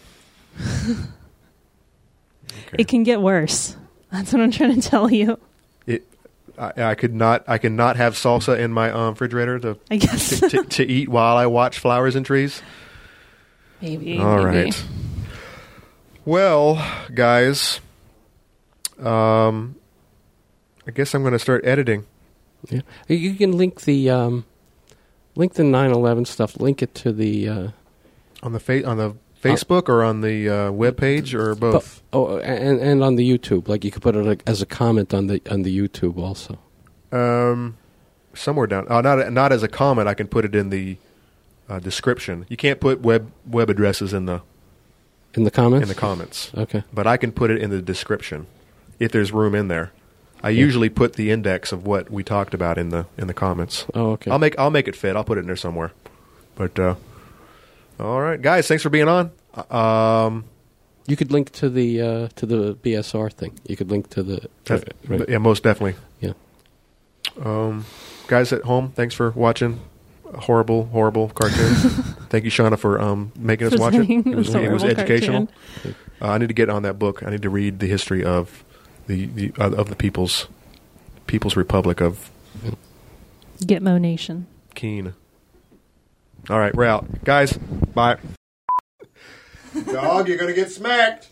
Speaker 7: It can get worse. That's what I'm trying to tell you.
Speaker 5: It. I, I could not. I cannot have salsa in my um, refrigerator to.
Speaker 7: I guess
Speaker 5: to, to, to eat while I watch Flowers and Trees.
Speaker 7: Maybe.
Speaker 5: All
Speaker 7: maybe.
Speaker 5: right. Well, guys. Um. I guess I'm going to start editing.
Speaker 6: yeah. You can link the um, link the nine eleven stuff. Link it to the. Uh,
Speaker 5: On the fa- on the Facebook or on the uh, web page or both.
Speaker 6: Oh, and and on the YouTube, like you could put it like, as a comment on the on the YouTube also.
Speaker 5: Um, somewhere down. Oh, not not as a comment. I can put it in the uh, description. You can't put web web addresses in the
Speaker 6: In the comments.
Speaker 5: in the comments.
Speaker 6: Okay.
Speaker 5: But I can put it in the description if there's room in there. I
Speaker 6: Yeah.
Speaker 5: usually put the index of what we talked about in the in the comments.
Speaker 6: Oh, okay.
Speaker 5: I'll make I'll make it fit. I'll put it in there somewhere. But uh, all right, guys, thanks for being on. Uh, Um,
Speaker 6: You could link to the uh, to the B S R thing. You could link to the.
Speaker 5: that's-
Speaker 6: right.
Speaker 5: yeah, most definitely.
Speaker 6: Yeah.
Speaker 5: Um, guys at home, thanks for watching a horrible, horrible cartoon. Thank you, Shauna, for um, making us
Speaker 7: For
Speaker 5: watch it.
Speaker 7: saying
Speaker 5: It was,
Speaker 7: it's a
Speaker 5: it was
Speaker 7: horrible
Speaker 5: educational. Uh, I need to get on that book. I need to read the history of the, the uh, of the people's People's Republic of
Speaker 7: Gitmo Nation.
Speaker 5: Keene. All right, we're out, guys. Bye. Dog, you're gonna get smacked.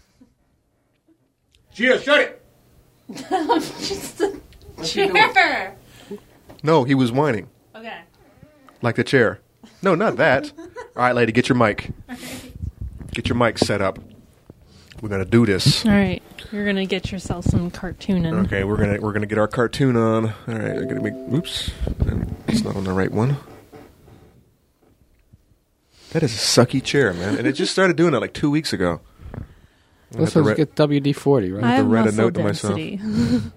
Speaker 5: Gia, shut it.
Speaker 7: Just a chair.
Speaker 5: No, he was whining
Speaker 7: Okay.
Speaker 5: like the chair. No, not that. All right, lady, get your mic. Get your mic set up. We're gonna do this.
Speaker 7: All right. You're going to get yourself some cartooning.
Speaker 5: Okay, we're gonna we're gonna get our cartoon on. All right, I'm gonna make. Oops, it's not on the right one. That is a sucky chair, man, and it just started doing it like two weeks ago. I'm gonna have
Speaker 6: Let's
Speaker 5: to
Speaker 6: let's
Speaker 5: write-
Speaker 6: get W D forty, right?
Speaker 7: I
Speaker 5: have to
Speaker 7: have
Speaker 5: write a
Speaker 7: muscle
Speaker 5: note to myself.
Speaker 7: density.